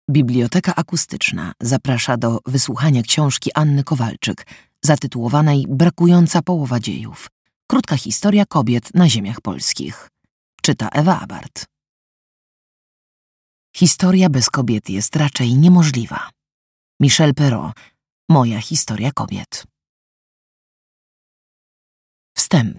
Biblioteka Akustyczna zaprasza do wysłuchania książki Anny Kowalczyk zatytułowanej Brakująca połowa dziejów. Krótka historia kobiet na ziemiach polskich. Czyta Ewa Abart. Historia bez kobiet jest raczej niemożliwa. Michel Perrault. Moja historia kobiet. Wstęp.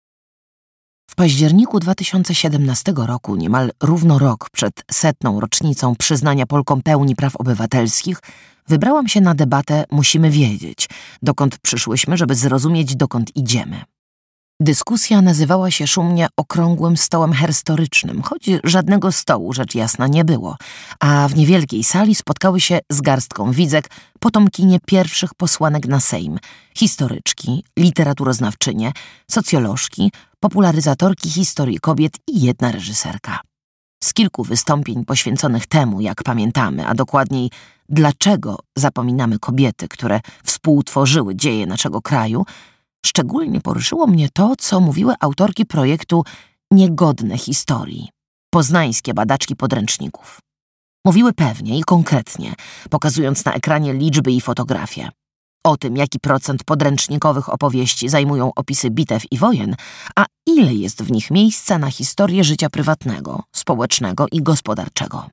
W październiku 2017 roku, niemal równo rok przed 100. rocznicą przyznania Polkom pełni praw obywatelskich, wybrałam się na debatę Musimy wiedzieć, dokąd przyszłyśmy, żeby zrozumieć, dokąd idziemy. Dyskusja nazywała się szumnie Okrągłym Stołem Herstorycznym, choć żadnego stołu, rzecz jasna, nie było, a w niewielkiej sali spotkały się z garstką widzek potomkinie pierwszych posłanek na Sejm, historyczki, literaturoznawczynie, socjolożki, popularyzatorki historii kobiet i jedna reżyserka. Z kilku wystąpień poświęconych temu, jak pamiętamy, a dokładniej dlaczego zapominamy kobiety, które współtworzyły dzieje naszego kraju, szczególnie poruszyło mnie to, co mówiły autorki projektu Niegodne historii, poznańskie badaczki podręczników. Mówiły pewnie i konkretnie, pokazując na ekranie liczby i fotografie. O tym, jaki procent podręcznikowych opowieści zajmują opisy bitew i wojen, a ile jest w nich miejsca na historię życia prywatnego, społecznego i gospodarczego.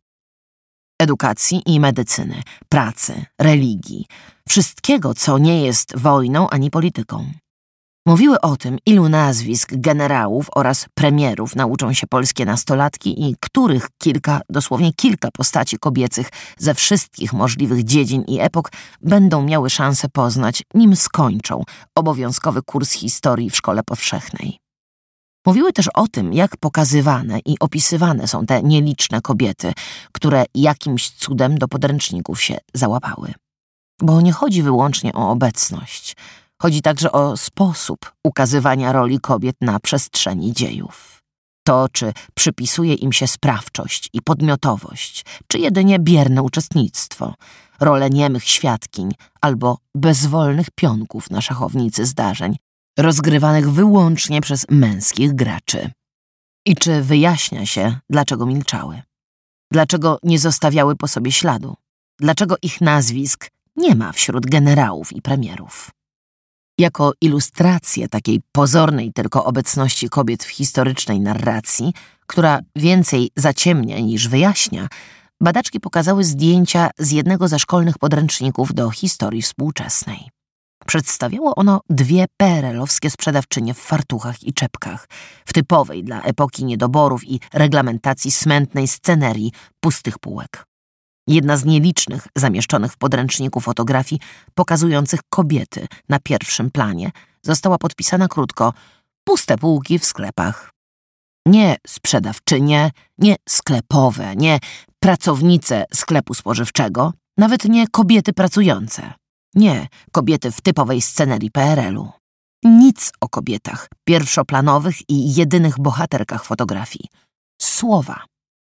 Edukacji i medycyny, pracy, religii, wszystkiego, co nie jest wojną ani polityką. Mówiły o tym, ilu nazwisk generałów oraz premierów nauczą się polskie nastolatki i których dosłownie kilka postaci kobiecych ze wszystkich możliwych dziedzin i epok będą miały szansę poznać, nim skończą obowiązkowy kurs historii w szkole powszechnej. Mówiły też o tym, jak pokazywane i opisywane są te nieliczne kobiety, które jakimś cudem do podręczników się załapały. Bo nie chodzi wyłącznie o obecność. Chodzi także o sposób ukazywania roli kobiet na przestrzeni dziejów. To, czy przypisuje im się sprawczość i podmiotowość, czy jedynie bierne uczestnictwo, rolę niemych świadkiń albo bezwolnych pionków na szachownicy zdarzeń, rozgrywanych wyłącznie przez męskich graczy. I czy wyjaśnia się, dlaczego milczały? Dlaczego nie zostawiały po sobie śladu? Dlaczego ich nazwisk nie ma wśród generałów i premierów? Jako ilustrację takiej pozornej tylko obecności kobiet w historycznej narracji, która więcej zaciemnia niż wyjaśnia, badaczki pokazały zdjęcia z jednego ze szkolnych podręczników do historii współczesnej. Przedstawiało ono dwie PRL-owskie sprzedawczynie w fartuchach i czepkach, w typowej dla epoki niedoborów i reglamentacji smętnej scenerii pustych półek. Jedna z nielicznych zamieszczonych w podręczniku fotografii pokazujących kobiety na pierwszym planie została podpisana krótko: puste półki w sklepach. Nie sprzedawczynie, nie sklepowe, nie pracownice sklepu spożywczego, nawet nie kobiety pracujące. Nie kobiety w typowej scenerii PRL-u. Nic o kobietach pierwszoplanowych i jedynych bohaterkach fotografii. Słowa.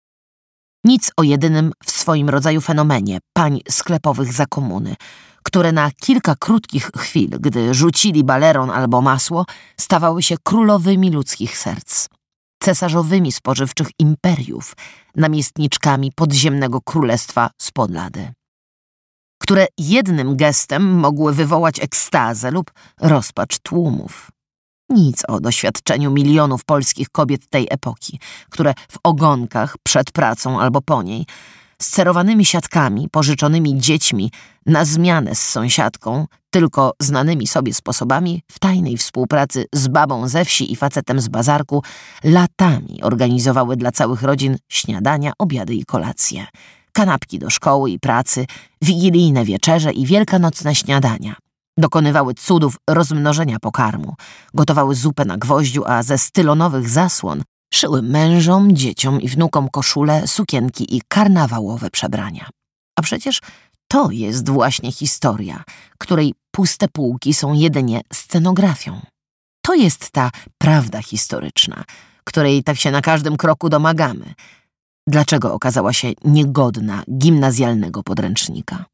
Nic o jedynym w swoim rodzaju fenomenie pań sklepowych za komuny, które na kilka krótkich chwil, gdy rzucili baleron albo masło, stawały się królowymi ludzkich serc, cesarzowymi spożywczych imperiów, namiestniczkami podziemnego królestwa spod lady, które jednym gestem mogły wywołać ekstazę lub rozpacz tłumów. Nic o doświadczeniu milionów polskich kobiet tej epoki, które w ogonkach przed pracą albo po niej, scerowanymi siatkami, pożyczonymi dziećmi, na zmianę z sąsiadką, tylko znanymi sobie sposobami, w tajnej współpracy z babą ze wsi i facetem z bazarku, latami organizowały dla całych rodzin śniadania, obiady i kolacje, kanapki do szkoły i pracy, wigilijne wieczerze i wielkanocne śniadania. Dokonywały cudów rozmnożenia pokarmu, gotowały zupę na gwoździu, a ze stylonowych zasłon szyły mężom, dzieciom i wnukom koszule, sukienki i karnawałowe przebrania. A przecież to jest właśnie historia, której puste półki są jedynie scenografią. To jest ta prawda historyczna, której tak się na każdym kroku domagamy. Dlaczego okazała się niegodna gimnazjalnego podręcznika?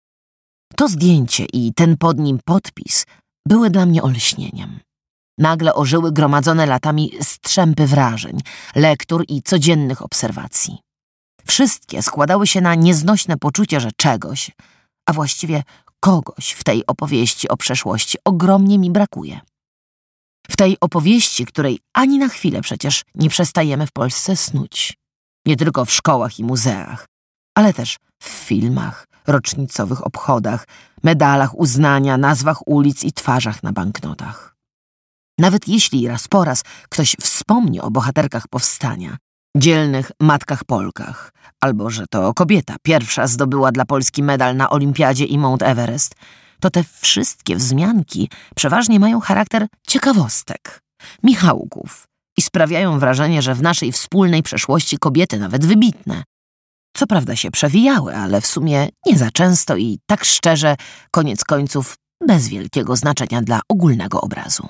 To zdjęcie i ten pod nim podpis były dla mnie olśnieniem. Nagle ożyły gromadzone latami strzępy wrażeń, lektur i codziennych obserwacji. Wszystkie składały się na nieznośne poczucie, że czegoś, a właściwie kogoś w tej opowieści o przeszłości ogromnie mi brakuje. W tej opowieści, której ani na chwilę przecież nie przestajemy w Polsce snuć. Nie tylko w szkołach i muzeach, ale też w filmach, rocznicowych obchodach, medalach uznania, nazwach ulic i twarzach na banknotach. Nawet jeśli raz po raz ktoś wspomni o bohaterkach powstania, dzielnych matkach Polkach, albo że to kobieta pierwsza zdobyła dla Polski medal na Olimpiadzie i Mount Everest, to te wszystkie wzmianki przeważnie mają charakter ciekawostek, michałków i sprawiają wrażenie, że w naszej wspólnej przeszłości kobiety, nawet wybitne, co prawda się przewijały, ale w sumie nie za często i tak szczerze, koniec końców, bez wielkiego znaczenia dla ogólnego obrazu.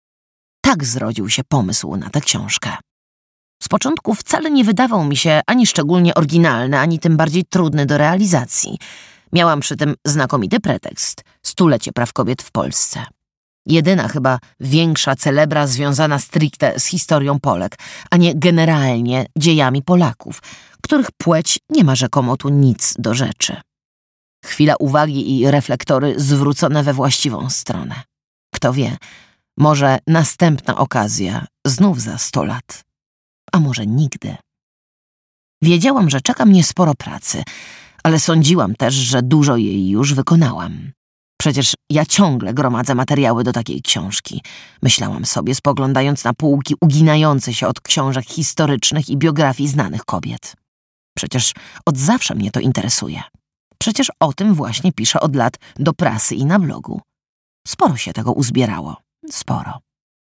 Tak zrodził się pomysł na tę książkę. Z początku wcale nie wydawał mi się ani szczególnie oryginalny, ani tym bardziej trudny do realizacji. Miałam przy tym znakomity pretekst – 100-lecie praw kobiet w Polsce. Jedyna chyba większa celebra związana stricte z historią Polek, a nie generalnie dziejami Polaków, których płeć nie ma rzekomo tu nic do rzeczy. Chwila uwagi i reflektory zwrócone we właściwą stronę. Kto wie, może następna okazja znów za 100 lat. A może nigdy. Wiedziałam, że czeka mnie sporo pracy, ale sądziłam też, że dużo jej już wykonałam. Przecież ja ciągle gromadzę materiały do takiej książki. Myślałam sobie, spoglądając na półki uginające się od książek historycznych i biografii znanych kobiet. Przecież od zawsze mnie to interesuje. Przecież o tym właśnie piszę od lat do prasy i na blogu. Sporo się tego uzbierało. Sporo.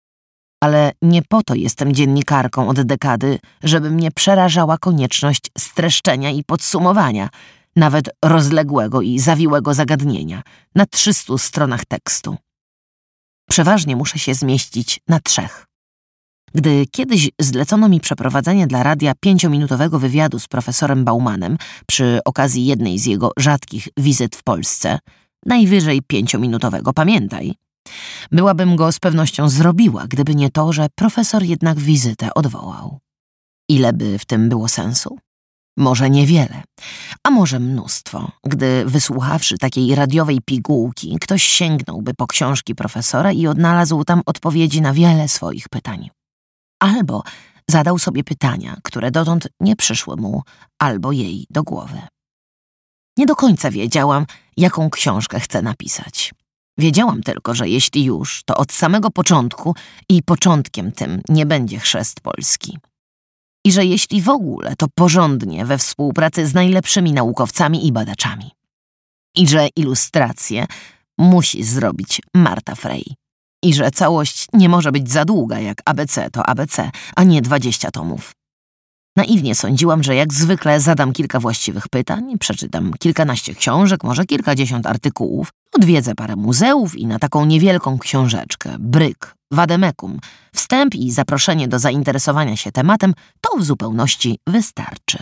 Ale nie po to jestem dziennikarką od dekady, żeby mnie przerażała konieczność streszczenia i podsumowania nawet rozległego i zawiłego zagadnienia na 300 stronach tekstu. Przeważnie muszę się zmieścić na 3. Gdy kiedyś zlecono mi przeprowadzenie dla radia 5-minutowego wywiadu z profesorem Baumanem przy okazji jednej z jego rzadkich wizyt w Polsce, najwyżej 5-minutowego, pamiętaj, byłabym go z pewnością zrobiła, gdyby nie to, że profesor jednak wizytę odwołał. Ile by w tym było sensu? Może niewiele, a może mnóstwo, gdy wysłuchawszy takiej radiowej pigułki, ktoś sięgnąłby po książki profesora i odnalazł tam odpowiedzi na wiele swoich pytań. Albo zadał sobie pytania, które dotąd nie przyszły mu albo jej do głowy. Nie do końca wiedziałam, jaką książkę chcę napisać. Wiedziałam tylko, że jeśli już, to od samego początku i początkiem tym nie będzie chrzest Polski. I że jeśli w ogóle, to porządnie we współpracy z najlepszymi naukowcami i badaczami. I że ilustrację musi zrobić Marta Frey. I że całość nie może być za długa jak ABC to ABC, a nie 20 tomów. Naiwnie sądziłam, że jak zwykle zadam kilka właściwych pytań, przeczytam kilkanaście książek, może kilkadziesiąt artykułów, odwiedzę parę muzeów i na taką niewielką książeczkę, bryk, wademekum, wstęp i zaproszenie do zainteresowania się tematem, to w zupełności wystarczy.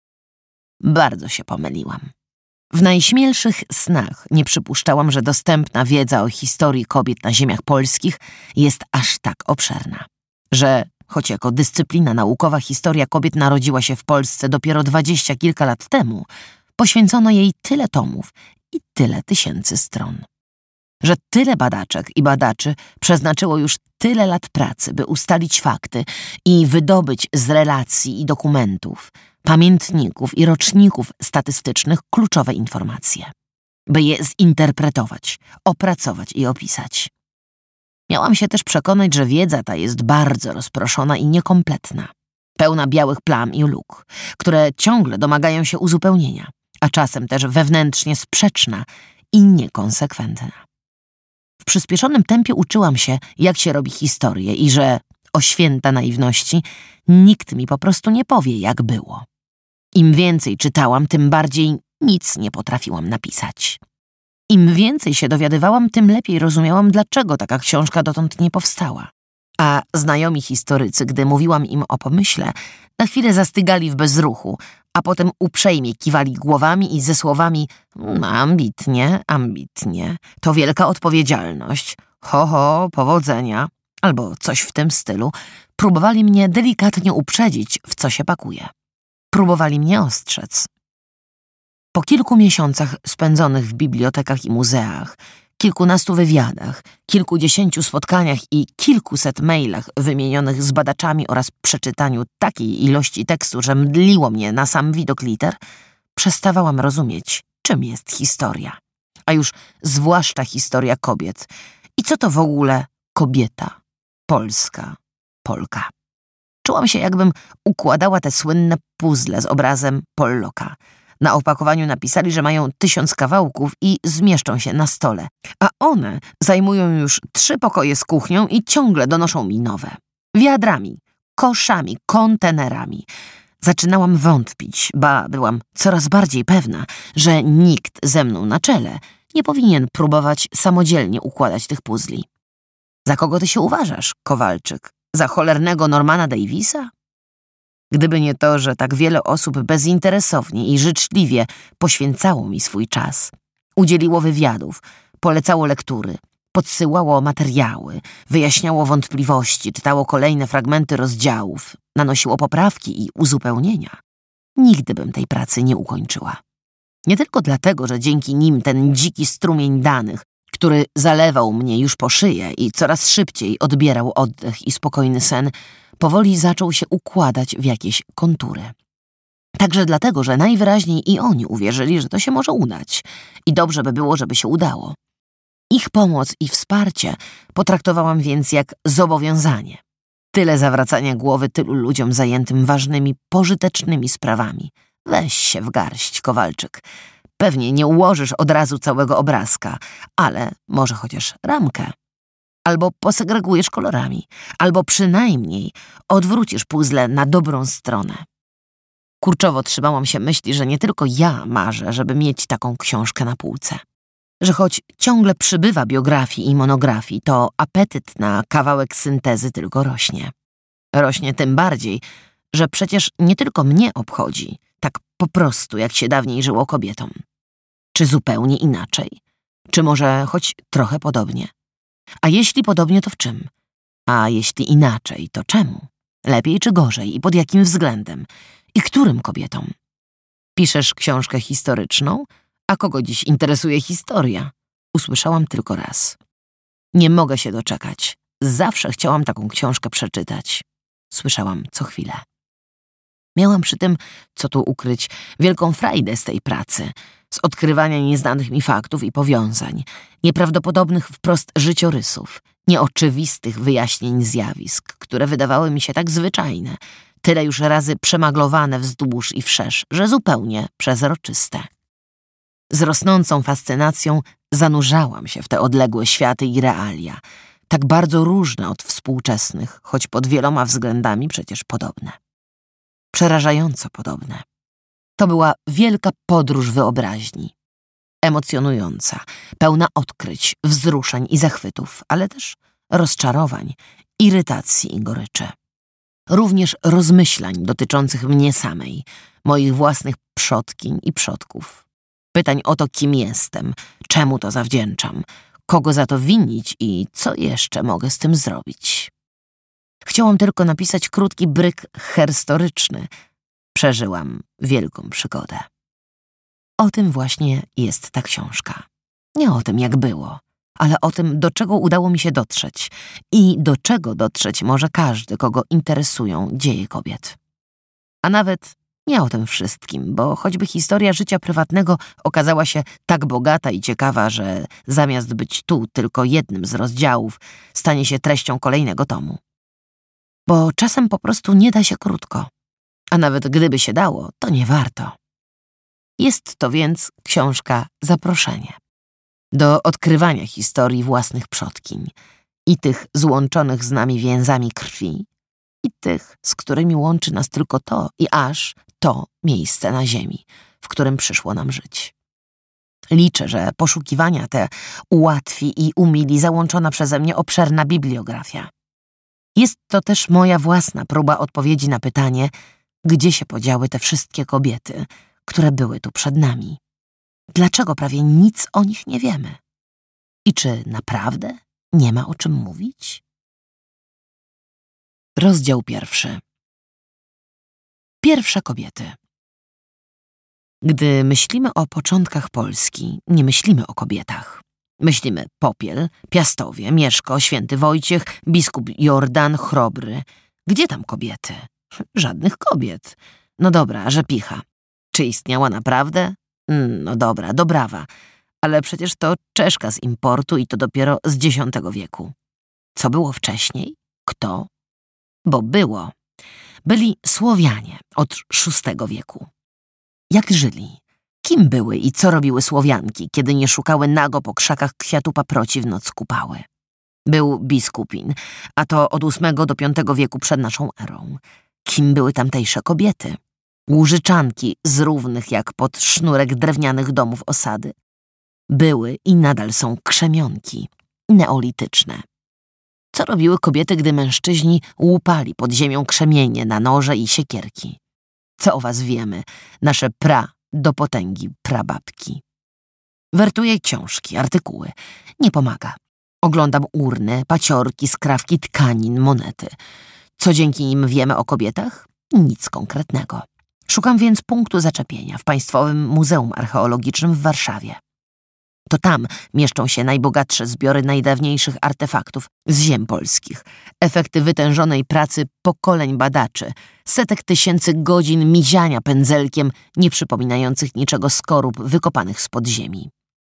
Bardzo się pomyliłam. W najśmielszych snach nie przypuszczałam, że dostępna wiedza o historii kobiet na ziemiach polskich jest aż tak obszerna. Że, choć jako dyscyplina naukowa historia kobiet narodziła się w Polsce dopiero 20 kilka lat temu, poświęcono jej tyle tomów i tyle tysięcy stron. Że tyle badaczek i badaczy przeznaczyło już tyle lat pracy, by ustalić fakty i wydobyć z relacji i dokumentów, pamiętników i roczników statystycznych kluczowe informacje, by je zinterpretować, opracować i opisać. Miałam się też przekonać, że wiedza ta jest bardzo rozproszona i niekompletna, pełna białych plam i luk, które ciągle domagają się uzupełnienia, a czasem też wewnętrznie sprzeczna i niekonsekwentna. W przyspieszonym tempie uczyłam się, jak się robi historię i że, o święta naiwności, nikt mi po prostu nie powie, jak było. Im więcej czytałam, tym bardziej nic nie potrafiłam napisać. Im więcej się dowiadywałam, tym lepiej rozumiałam, dlaczego taka książka dotąd nie powstała. A znajomi historycy, gdy mówiłam im o pomyśle, na chwilę zastygali w bezruchu, a potem uprzejmie kiwali głowami i ze słowami ambitnie, ambitnie, to wielka odpowiedzialność, ho, powodzenia, albo coś w tym stylu, próbowali mnie delikatnie uprzedzić, w co się pakuje. próbowali mnie ostrzec. Po kilku miesiącach spędzonych w bibliotekach i muzeach, kilkunastu wywiadach, kilkudziesięciu spotkaniach i kilkuset mailach wymienionych z badaczami oraz przeczytaniu takiej ilości tekstu, że mdliło mnie na sam widok liter, przestawałam rozumieć, czym jest historia, a już zwłaszcza historia kobiet i co to w ogóle kobieta, Polska, Polka. Czułam się, jakbym układała te słynne puzzle z obrazem Pollocka. Na opakowaniu napisali, że mają 1000 kawałków i zmieszczą się na stole, a one zajmują już 3 pokoje z kuchnią i ciągle donoszą mi nowe. Wiadrami, koszami, kontenerami. Zaczynałam wątpić, ba byłam coraz bardziej pewna, że nikt ze mną na czele nie powinien próbować samodzielnie układać tych puzli. Za kogo ty się uważasz, Kowalczyk? Za cholernego Normana Davisa? Gdyby nie to, że tak wiele osób bezinteresownie i życzliwie poświęcało mi swój czas, udzieliło wywiadów, polecało lektury, podsyłało materiały, wyjaśniało wątpliwości, czytało kolejne fragmenty rozdziałów, nanosiło poprawki i uzupełnienia, nigdy bym tej pracy nie ukończyła. Nie tylko dlatego, że dzięki nim ten dziki strumień danych, który zalewał mnie już po szyję i coraz szybciej odbierał oddech i spokojny sen, powoli zaczął się układać w jakieś kontury. Także dlatego, że najwyraźniej i oni uwierzyli, że to się może udać i dobrze by było, żeby się udało. Ich pomoc i wsparcie potraktowałam więc jak zobowiązanie. Tyle zawracania głowy tylu ludziom zajętym ważnymi, pożytecznymi sprawami. Weź się w garść, Kowalczyk. Pewnie nie ułożysz od razu całego obrazka, ale może chociaż ramkę. Albo posegregujesz kolorami, albo przynajmniej odwrócisz puzzle na dobrą stronę. Kurczowo trzymałam się myśli, że nie tylko ja marzę, żeby mieć taką książkę na półce. Że choć ciągle przybywa biografii i monografii, to apetyt na kawałek syntezy tylko rośnie. Rośnie tym bardziej, że przecież nie tylko mnie obchodzi, tak po prostu jak się dawniej żyło kobietom. Czy zupełnie inaczej? Czy może choć trochę podobnie? A jeśli podobnie, to w czym? A jeśli inaczej, to czemu? Lepiej czy gorzej i pod jakim względem? I którym kobietom? Piszesz książkę historyczną? A kogo dziś interesuje historia? Usłyszałam tylko raz. Nie mogę się doczekać. Zawsze chciałam taką książkę przeczytać. Słyszałam co chwilę. Miałam przy tym, co tu ukryć, wielką frajdę z tej pracy, z odkrywania nieznanych mi faktów i powiązań, nieprawdopodobnych wprost życiorysów, nieoczywistych wyjaśnień zjawisk, które wydawały mi się tak zwyczajne, tyle już razy przemaglowane wzdłuż i wszerz, że zupełnie przezroczyste. Z rosnącą fascynacją zanurzałam się w te odległe światy i realia, tak bardzo różne od współczesnych, choć pod wieloma względami przecież podobne. Przerażająco podobne. To była wielka podróż wyobraźni. Emocjonująca, pełna odkryć, wzruszeń i zachwytów, ale też rozczarowań, irytacji i goryczy. Również rozmyślań dotyczących mnie samej, moich własnych przodkiń i przodków. Pytań o to, kim jestem, czemu to zawdzięczam, kogo za to winić i co jeszcze mogę z tym zrobić. Chciałam tylko napisać krótki bryk herstoryczny. Przeżyłam wielką przygodę. O tym właśnie jest ta książka. Nie o tym, jak było, ale o tym, do czego udało mi się dotrzeć i do czego dotrzeć może każdy, kogo interesują dzieje kobiet. A nawet nie o tym wszystkim, bo choćby historia życia prywatnego okazała się tak bogata i ciekawa, że zamiast być tu tylko jednym z rozdziałów, stanie się treścią kolejnego tomu. Bo czasem po prostu nie da się krótko, a nawet gdyby się dało, to nie warto. Jest to więc książka zaproszenie do odkrywania historii własnych przodkiń i tych złączonych z nami więzami krwi i tych, z którymi łączy nas tylko to i aż to miejsce na ziemi, w którym przyszło nam żyć. Liczę, że poszukiwania te ułatwi i umili załączona przeze mnie obszerna bibliografia. Jest to też moja własna próba odpowiedzi na pytanie, gdzie się podziały te wszystkie kobiety, które były tu przed nami. Dlaczego prawie nic o nich nie wiemy? I czy naprawdę nie ma o czym mówić? Rozdział 1. Pierwsze kobiety. Gdy myślimy o początkach Polski, nie myślimy o kobietach. Myślimy Popiel, Piastowie, Mieszko, Święty Wojciech, biskup Jordan, Chrobry. Gdzie tam kobiety? Żadnych kobiet. No dobra, Rzepicha. Czy istniała naprawdę? No dobra, Dobrawa. Ale przecież to Czeszka z importu i to dopiero z X wieku. Co było wcześniej? Kto? Bo było. Byli Słowianie od VI wieku. Jak żyli? Kim były i co robiły Słowianki, kiedy nie szukały nago po krzakach kwiatu paproci w noc kupały? Był biskupin, a to od VIII do V wieku przed naszą erą. Kim były tamtejsze kobiety? Łużyczanki z równych jak pod sznurek drewnianych domów osady? Były i nadal są krzemionki, neolityczne. Co robiły kobiety, gdy mężczyźni łupali pod ziemią krzemienie na noże i siekierki? Co o was wiemy, nasze do potęgi prababki? Wertuję książki, artykuły. Nie pomaga. Oglądam urny, paciorki, skrawki tkanin, monety. Co dzięki nim wiemy o kobietach? Nic konkretnego. Szukam więc punktu zaczepienia w Państwowym Muzeum Archeologicznym w Warszawie. To tam mieszczą się najbogatsze zbiory najdawniejszych artefaktów z ziem polskich, efekty wytężonej pracy pokoleń badaczy, setek tysięcy godzin miziania pędzelkiem nie przypominających niczego skorup wykopanych spod ziemi.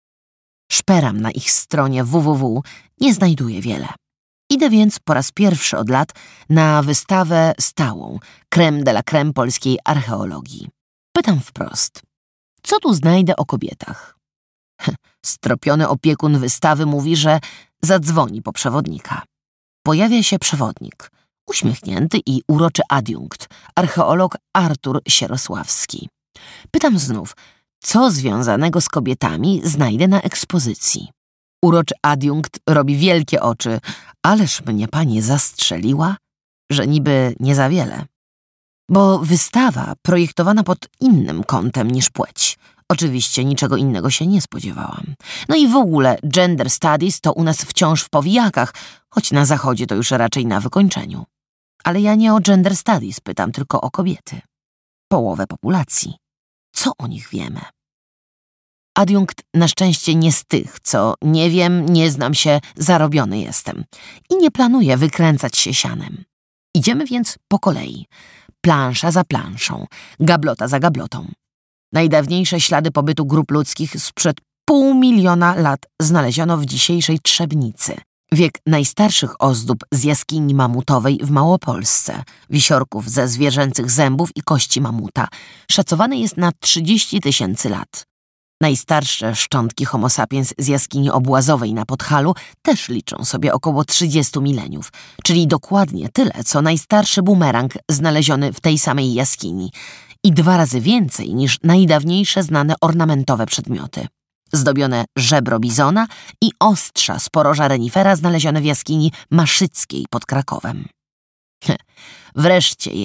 Szperam na ich stronie www, nie znajduję wiele. Idę więc po raz pierwszy od lat na wystawę stałą, crème de la crème polskiej archeologii. Pytam wprost, co tu znajdę o kobietach? Stropiony opiekun wystawy mówi, że zadzwoni po przewodnika. Pojawia się przewodnik, uśmiechnięty i uroczy adiunkt, archeolog Artur Sierosławski. Pytam znów, co związanego z kobietami znajdę na ekspozycji. Uroczy adiunkt robi wielkie oczy, ależ mnie pani zastrzeliła, że niby nie za wiele. Bo wystawa projektowana pod innym kątem niż płeć. Oczywiście niczego innego się nie spodziewałam. No i w ogóle gender studies to u nas wciąż w powijakach, choć na zachodzie to już raczej na wykończeniu. Ale ja nie o gender studies pytam, tylko o kobiety. Połowę populacji. Co o nich wiemy? Adiunkt na szczęście nie z tych, co nie wiem, nie znam się, zarobiony jestem. I nie planuję wykręcać się sianem. Idziemy więc po kolei. Plansza za planszą, gablota za gablotą. Najdawniejsze ślady pobytu grup ludzkich sprzed 500 000 lat znaleziono w dzisiejszej Trzebnicy. Wiek najstarszych ozdób z jaskini mamutowej w Małopolsce, wisiorków ze zwierzęcych zębów i kości mamuta, szacowany jest na 30 000 lat. Najstarsze szczątki homo sapiens z jaskini obłazowej na Podhalu też liczą sobie około 30 mileniów, czyli dokładnie tyle, co najstarszy bumerang znaleziony w tej samej jaskini i 2 razy więcej niż najdawniejsze znane ornamentowe przedmioty. Zdobione żebro bizona i ostrza z poroża renifera znalezione w jaskini Maszyckiej pod Krakowem. Wreszcie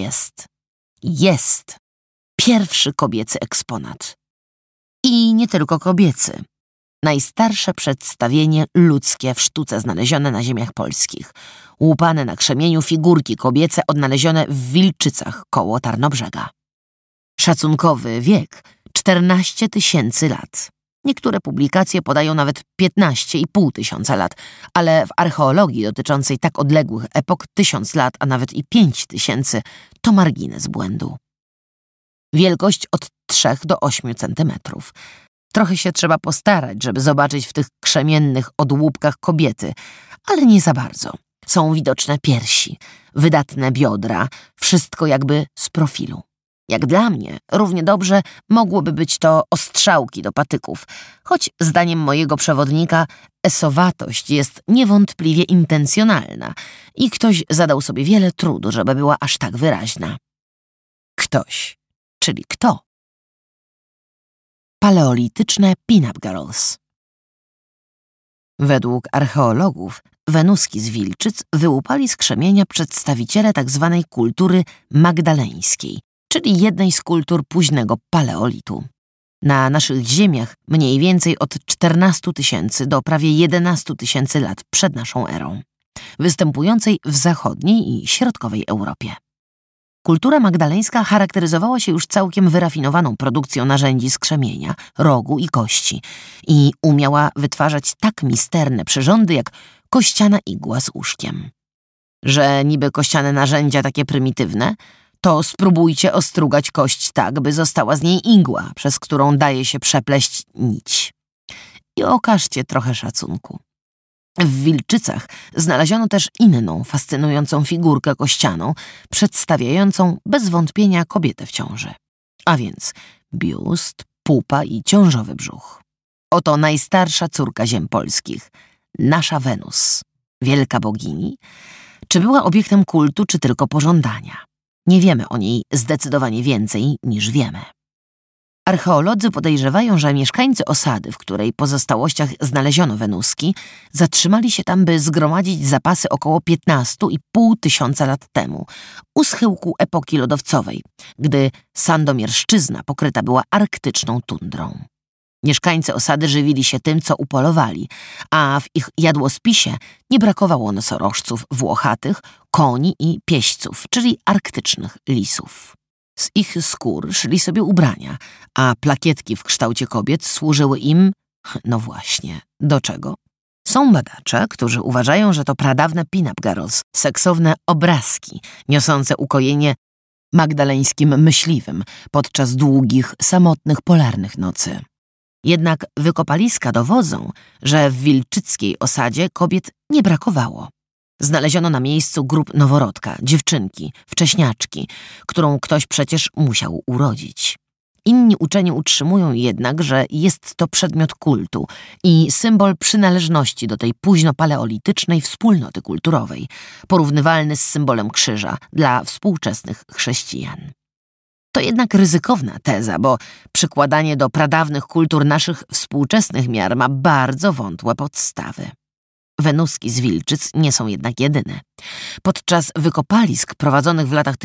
jest pierwszy kobiecy eksponat. I nie tylko kobiecy. Najstarsze przedstawienie ludzkie w sztuce znalezione na ziemiach polskich. Łupane na krzemieniu figurki kobiece odnalezione w Wilczycach koło Tarnobrzega. Szacunkowy wiek 14 000 lat. Niektóre publikacje podają nawet 15 500 lat, ale w archeologii dotyczącej tak odległych epok 1000 lat, a nawet i 5000 to margines błędu. Wielkość od 3 do 8 centymetrów. Trochę się trzeba postarać, żeby zobaczyć w tych krzemiennych odłupkach kobiety, ale nie za bardzo. Są widoczne piersi, wydatne biodra, wszystko jakby z profilu. Jak dla mnie, równie dobrze mogłoby być to ostrzałki do patyków, choć zdaniem mojego przewodnika esowatość jest niewątpliwie intencjonalna i ktoś zadał sobie wiele trudu, żeby była aż tak wyraźna. Ktoś, czyli kto? Paleolityczne pin-up girls. Według archeologów Wenuski z Wilczyc wyłupali z krzemienia przedstawiciele tzw. kultury magdaleńskiej, czyli jednej z kultur późnego paleolitu. Na naszych ziemiach mniej więcej od 14 000 do prawie 11 000 lat przed naszą erą, występującej w zachodniej i środkowej Europie. Kultura magdaleńska charakteryzowała się już całkiem wyrafinowaną produkcją narzędzi z krzemienia, rogu i kości i umiała wytwarzać tak misterne przyrządy jak kościana igła z uszkiem. Że niby kościane narzędzia takie prymitywne, to spróbujcie ostrugać kość tak, by została z niej igła, przez którą daje się przepleść nić. I okażcie trochę szacunku. W Wilczycach znaleziono też inną, fascynującą figurkę kościaną, przedstawiającą bez wątpienia kobietę w ciąży. A więc biust, pupa i ciążowy brzuch. Oto najstarsza córka ziem polskich, nasza Wenus, wielka bogini. Czy była obiektem kultu, czy tylko pożądania? Nie wiemy o niej zdecydowanie więcej niż wiemy. Archeolodzy podejrzewają, że mieszkańcy osady, w której pozostałościach znaleziono Wenuski, zatrzymali się tam, by zgromadzić zapasy około 15,5 tysiąca lat temu, u schyłku epoki lodowcowej, gdy Sandomierszczyzna pokryta była arktyczną tundrą. Mieszkańcy osady żywili się tym, co upolowali, a w ich jadłospisie nie brakowało nosorożców włochatych, koni i pieśćców, czyli arktycznych lisów. Z ich skór szyli sobie ubrania, a plakietki w kształcie kobiet służyły im, no właśnie, do czego? Są badacze, którzy uważają, że to pradawne pin-up girls, seksowne obrazki, niosące ukojenie magdaleńskim myśliwym podczas długich, samotnych polarnych nocy. Jednak wykopaliska dowodzą, że w wilczyckiej osadzie kobiet nie brakowało. Znaleziono na miejscu grób noworodka, dziewczynki, wcześniaczki, którą ktoś przecież musiał urodzić. Inni uczeni utrzymują jednak, że jest to przedmiot kultu i symbol przynależności do tej późnopaleolitycznej wspólnoty kulturowej, porównywalny z symbolem krzyża dla współczesnych chrześcijan. To jednak ryzykowna teza, bo przykładanie do pradawnych kultur naszych współczesnych miar ma bardzo wątłe podstawy. Wenuski z Wilczyc nie są jednak jedyne. Podczas wykopalisk prowadzonych w latach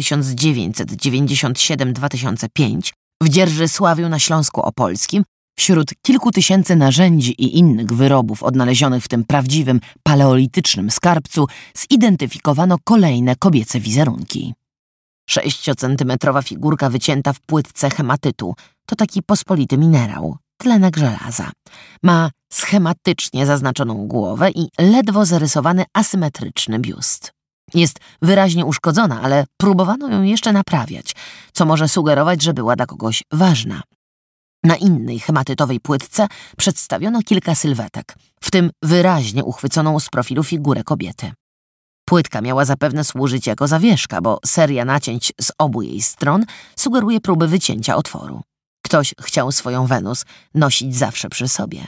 1997-2005 w Dzierżysławiu na Śląsku Opolskim wśród kilku tysięcy narzędzi i innych wyrobów odnalezionych w tym prawdziwym paleolitycznym skarbcu zidentyfikowano kolejne kobiece wizerunki. 6-centymetrowa figurka wycięta w płytce hematytu to taki pospolity minerał, tlenek żelaza. Ma schematycznie zaznaczoną głowę i ledwo zarysowany asymetryczny biust. Jest wyraźnie uszkodzona, ale próbowano ją jeszcze naprawiać, co może sugerować, że była dla kogoś ważna. Na innej hematytowej płytce przedstawiono kilka sylwetek, w tym wyraźnie uchwyconą z profilu figurę kobiety. Płytka miała zapewne służyć jako zawieszka, bo seria nacięć z obu jej stron sugeruje próby wycięcia otworu. Ktoś chciał swoją Wenus nosić zawsze przy sobie.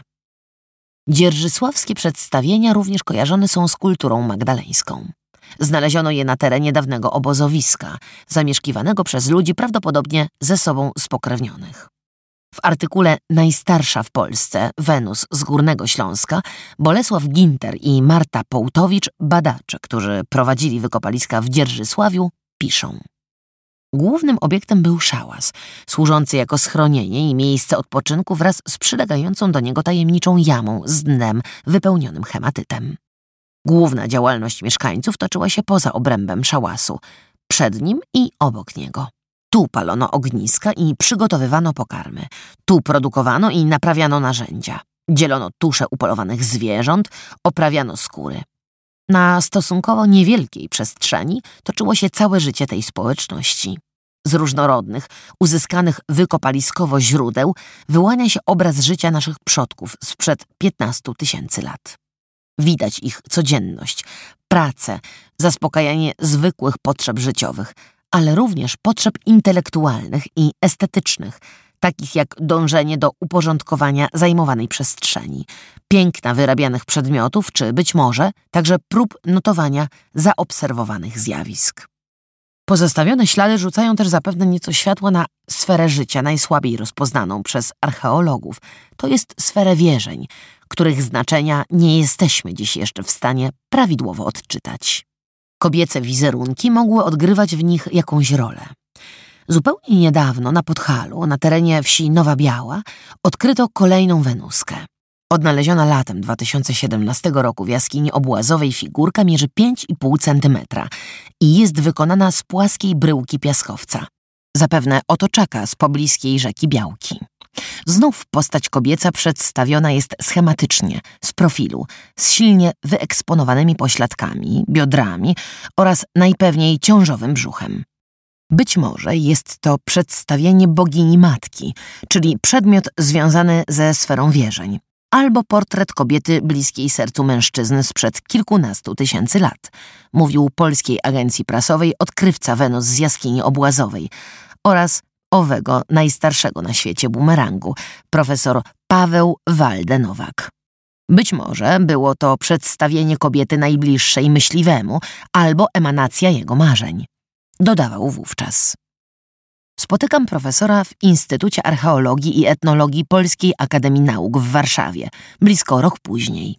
Dzierżysławskie przedstawienia również kojarzone są z kulturą magdaleńską. Znaleziono je na terenie dawnego obozowiska, zamieszkiwanego przez ludzi prawdopodobnie ze sobą spokrewnionych. W artykule Najstarsza w Polsce Wenus z Górnego Śląska Bolesław Ginter i Marta Połtowicz, badacze, którzy prowadzili wykopaliska w Dzierżysławiu, piszą: głównym obiektem był szałas, służący jako schronienie i miejsce odpoczynku wraz z przylegającą do niego tajemniczą jamą z dnem wypełnionym hematytem. Główna działalność mieszkańców toczyła się poza obrębem szałasu, przed nim i obok niego. Tu palono ogniska i przygotowywano pokarmy. Tu produkowano i naprawiano narzędzia. Dzielono tusze upolowanych zwierząt, oprawiano skóry. Na stosunkowo niewielkiej przestrzeni toczyło się całe życie tej społeczności. Z różnorodnych, uzyskanych wykopaliskowo źródeł wyłania się obraz życia naszych przodków sprzed 15 tysięcy lat. Widać ich codzienność, pracę, zaspokajanie zwykłych potrzeb życiowych, ale również potrzeb intelektualnych i estetycznych, takich jak dążenie do uporządkowania zajmowanej przestrzeni, piękna wyrabianych przedmiotów, czy być może także prób notowania zaobserwowanych zjawisk. Pozostawione ślady rzucają też zapewne nieco światła na sferę życia najsłabiej rozpoznaną przez archeologów, to jest sferę wierzeń, których znaczenia nie jesteśmy dziś jeszcze w stanie prawidłowo odczytać. Kobiece wizerunki mogły odgrywać w nich jakąś rolę. Zupełnie niedawno na Podhalu, na terenie wsi Nowa Biała, odkryto kolejną Wenuskę. Odnaleziona latem 2017 roku w jaskini obłazowej figurka mierzy 5,5 cm i jest wykonana z płaskiej bryłki piaskowca. Zapewne otoczaka z pobliskiej rzeki Białki. Znów postać kobieca przedstawiona jest schematycznie, z profilu, z silnie wyeksponowanymi pośladkami, biodrami oraz najpewniej ciążowym brzuchem. Być może jest to przedstawienie bogini matki, czyli przedmiot związany ze sferą wierzeń, albo portret kobiety bliskiej sercu mężczyzny sprzed kilkunastu tysięcy lat, mówił polskiej agencji prasowej odkrywca Wenus z jaskini obłazowej oraz owego najstarszego na świecie bumerangu, profesor Paweł Walde-Nowak. Być może było to przedstawienie kobiety najbliższej myśliwemu albo emanacja jego marzeń. Dodawał wówczas. Spotykam profesora w Instytucie Archeologii i Etnologii Polskiej Akademii Nauk w Warszawie, blisko rok później.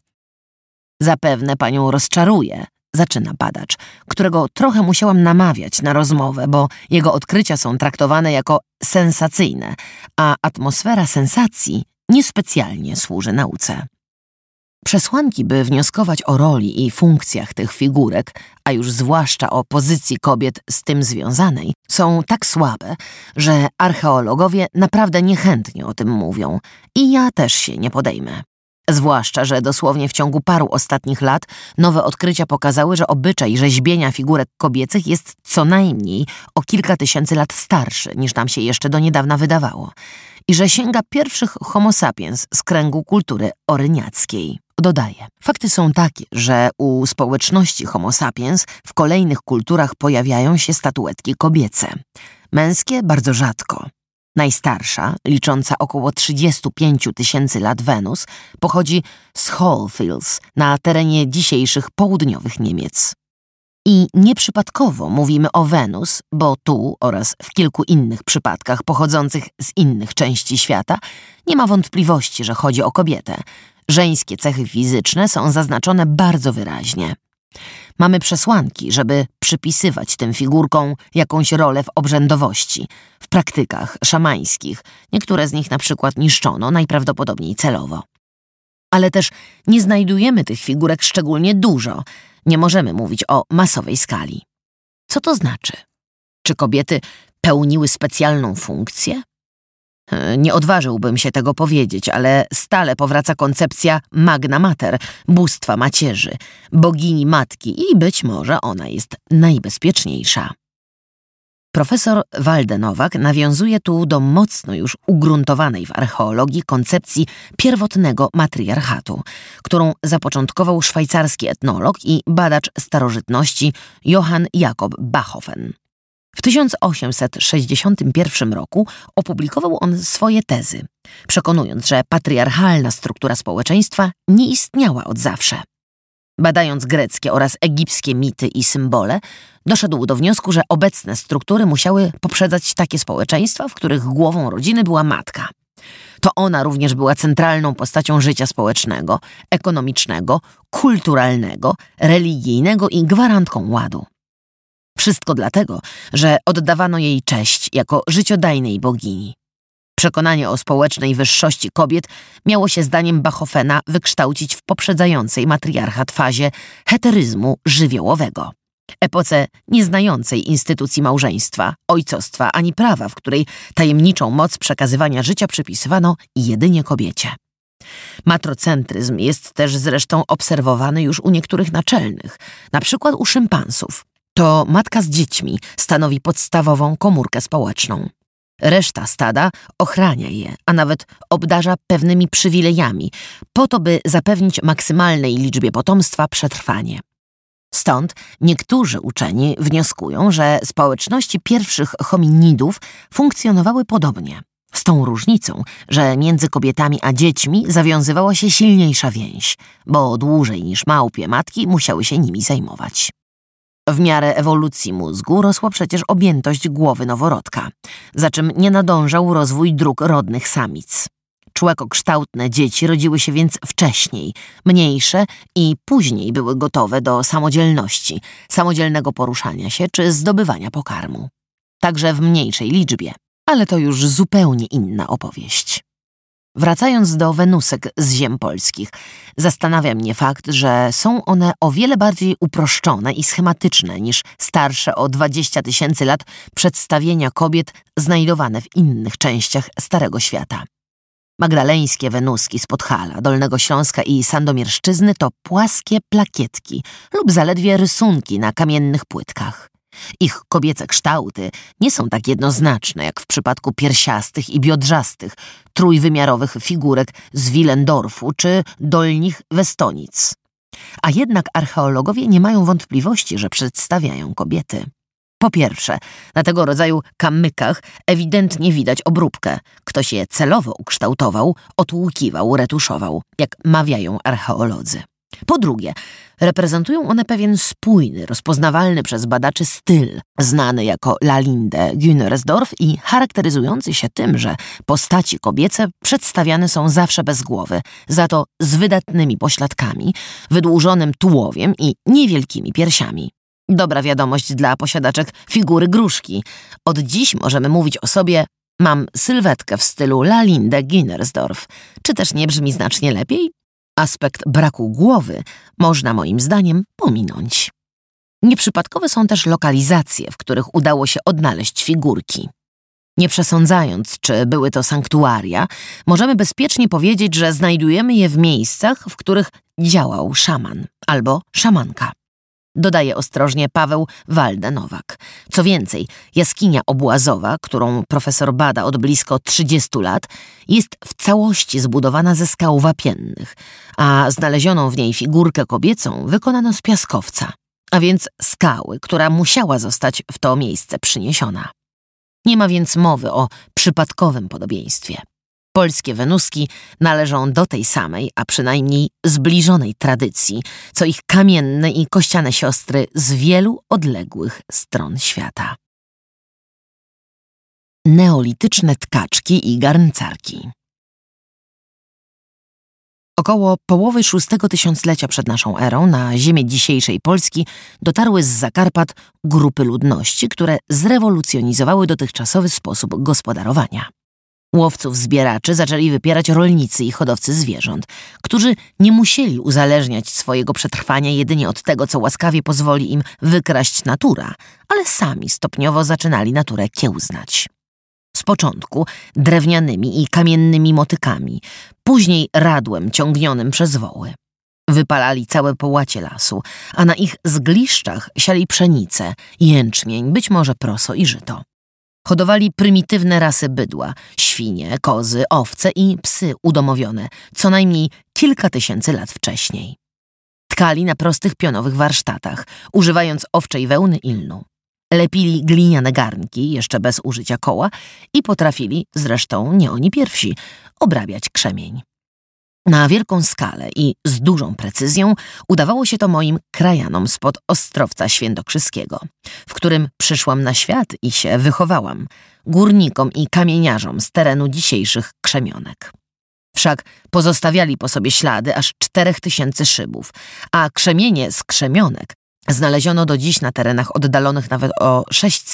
Zapewne panią rozczaruje, zaczyna badacz, którego trochę musiałam namawiać na rozmowę, bo jego odkrycia są traktowane jako sensacyjne, a atmosfera sensacji niespecjalnie służy nauce. Przesłanki, by wnioskować o roli i funkcjach tych figurek, a już zwłaszcza o pozycji kobiet z tym związanej, są tak słabe, że archeologowie naprawdę niechętnie o tym mówią i ja też się nie podejmę. Zwłaszcza, że dosłownie w ciągu paru ostatnich lat nowe odkrycia pokazały, że obyczaj rzeźbienia figurek kobiecych jest co najmniej o kilka tysięcy lat starszy, niż nam się jeszcze do niedawna wydawało i że sięga pierwszych homo sapiens z kręgu kultury oryniackiej. Dodaje. Fakty są takie, że u społeczności homo sapiens w kolejnych kulturach pojawiają się statuetki kobiece. Męskie bardzo rzadko. Najstarsza, licząca około 35 tysięcy lat Wenus, pochodzi z Hohlfels na terenie dzisiejszych południowych Niemiec. I nieprzypadkowo mówimy o Wenus, bo tu oraz w kilku innych przypadkach pochodzących z innych części świata nie ma wątpliwości, że chodzi o kobietę. Żeńskie cechy fizyczne są zaznaczone bardzo wyraźnie. Mamy przesłanki, żeby przypisywać tym figurkom jakąś rolę w obrzędowości, w praktykach szamańskich. Niektóre z nich na przykład niszczono, najprawdopodobniej celowo. Ale też nie znajdujemy tych figurek szczególnie dużo. Nie możemy mówić o masowej skali. Co to znaczy? Czy kobiety pełniły specjalną funkcję? Nie odważyłbym się tego powiedzieć, ale stale powraca koncepcja Magna Mater, bóstwa macierzy, bogini matki i być może ona jest najbezpieczniejsza. Profesor Walde-Nowak nawiązuje tu do mocno już ugruntowanej w archeologii koncepcji pierwotnego matriarchatu, którą zapoczątkował szwajcarski etnolog i badacz starożytności Johann Jakob Bachofen. W 1861 roku opublikował on swoje tezy, przekonując, że patriarchalna struktura społeczeństwa nie istniała od zawsze. Badając greckie oraz egipskie mity i symbole, doszedł do wniosku, że obecne struktury musiały poprzedzać takie społeczeństwa, w których głową rodziny była matka. To ona również była centralną postacią życia społecznego, ekonomicznego, kulturalnego, religijnego i gwarantką ładu. Wszystko dlatego, że oddawano jej cześć jako życiodajnej bogini. Przekonanie o społecznej wyższości kobiet miało się zdaniem Bachofena wykształcić w poprzedzającej matriarchat fazie heteryzmu żywiołowego. Epoce nieznającej instytucji małżeństwa, ojcostwa ani prawa, w której tajemniczą moc przekazywania życia przypisywano jedynie kobiecie. Matrocentryzm jest też zresztą obserwowany już u niektórych naczelnych, na przykład u szympansów. To matka z dziećmi stanowi podstawową komórkę społeczną. Reszta stada ochrania je, a nawet obdarza pewnymi przywilejami, po to, by zapewnić maksymalnej liczbie potomstwa przetrwanie. Stąd niektórzy uczeni wnioskują, że społeczności pierwszych hominidów funkcjonowały podobnie, z tą różnicą, że między kobietami a dziećmi zawiązywała się silniejsza więź, bo dłużej niż małpie matki musiały się nimi zajmować. W miarę ewolucji mózgu rosła przecież objętość głowy noworodka, za czym nie nadążał rozwój dróg rodnych samic. Człekokształtne dzieci rodziły się więc wcześniej, mniejsze i później były gotowe do samodzielności, samodzielnego poruszania się czy zdobywania pokarmu. Także w mniejszej liczbie, ale to już zupełnie inna opowieść. Wracając do Wenusek z ziem polskich, zastanawia mnie fakt, że są one o wiele bardziej uproszczone i schematyczne niż starsze o 20 000 lat przedstawienia kobiet znajdowane w innych częściach Starego Świata. Magdaleńskie Wenuski z Podhala, Dolnego Śląska i Sandomierszczyzny to płaskie plakietki lub zaledwie rysunki na kamiennych płytkach. Ich kobiece kształty nie są tak jednoznaczne jak w przypadku piersiastych i biodrzastych, trójwymiarowych figurek z Willendorfu czy Dolnich Westonic. A jednak archeologowie nie mają wątpliwości, że przedstawiają kobiety. Po pierwsze, na tego rodzaju kamykach ewidentnie widać obróbkę. Ktoś je celowo ukształtował, otłukiwał, retuszował, jak mawiają archeolodzy. Po drugie, reprezentują one pewien spójny, rozpoznawalny przez badaczy styl, znany jako Lalinde Günnersdorf i charakteryzujący się tym, że postaci kobiece przedstawiane są zawsze bez głowy, za to z wydatnymi pośladkami, wydłużonym tułowiem i niewielkimi piersiami. Dobra wiadomość dla posiadaczek figury gruszki. Od dziś możemy mówić o sobie: mam sylwetkę w stylu Lalinde Günnersdorf. Czy też nie brzmi znacznie lepiej? Aspekt braku głowy można moim zdaniem pominąć. Nieprzypadkowe są też lokalizacje, w których udało się odnaleźć figurki. Nie przesądzając, czy były to sanktuaria, możemy bezpiecznie powiedzieć, że znajdujemy je w miejscach, w których działał szaman albo szamanka. Dodaje ostrożnie Paweł Walde-Nowak. Co więcej, jaskinia obłazowa, którą profesor bada od blisko 30 lat, jest w całości zbudowana ze skał wapiennych, a znalezioną w niej figurkę kobiecą wykonano z piaskowca, a więc skały, która musiała zostać w to miejsce przyniesiona. Nie ma więc mowy o przypadkowym podobieństwie. Polskie Wenuski należą do tej samej, a przynajmniej zbliżonej tradycji, co ich kamienne i kościane siostry z wielu odległych stron świata. Neolityczne tkaczki i garncarki. Około połowy VI tysiąclecia przed naszą erą na ziemię dzisiejszej Polski dotarły z Zakarpat grupy ludności, które zrewolucjonizowały dotychczasowy sposób gospodarowania. Łowców-zbieraczy zaczęli wypierać rolnicy i hodowcy zwierząt, którzy nie musieli uzależniać swojego przetrwania jedynie od tego, co łaskawie pozwoli im wykraść natura, ale sami stopniowo zaczynali naturę kiełznać. Z początku drewnianymi i kamiennymi motykami, później radłem ciągnionym przez woły. Wypalali całe połacie lasu, a na ich zgliszczach siali pszenicę, jęczmień, być może proso i żyto. Hodowali prymitywne rasy bydła, świnie, kozy, owce i psy udomowione, co najmniej kilka tysięcy lat wcześniej. Tkali na prostych pionowych warsztatach, używając owczej wełny i lnu. Lepili gliniane garnki, jeszcze bez użycia koła, i potrafili, zresztą nie oni pierwsi, obrabiać krzemień. Na wielką skalę i z dużą precyzją udawało się to moim krajanom spod Ostrowca Świętokrzyskiego, w którym przyszłam na świat i się wychowałam, górnikom i kamieniarzom z terenu dzisiejszych Krzemionek. Wszak pozostawiali po sobie ślady aż 4000 szybów, a krzemienie z Krzemionek znaleziono do dziś na terenach oddalonych nawet o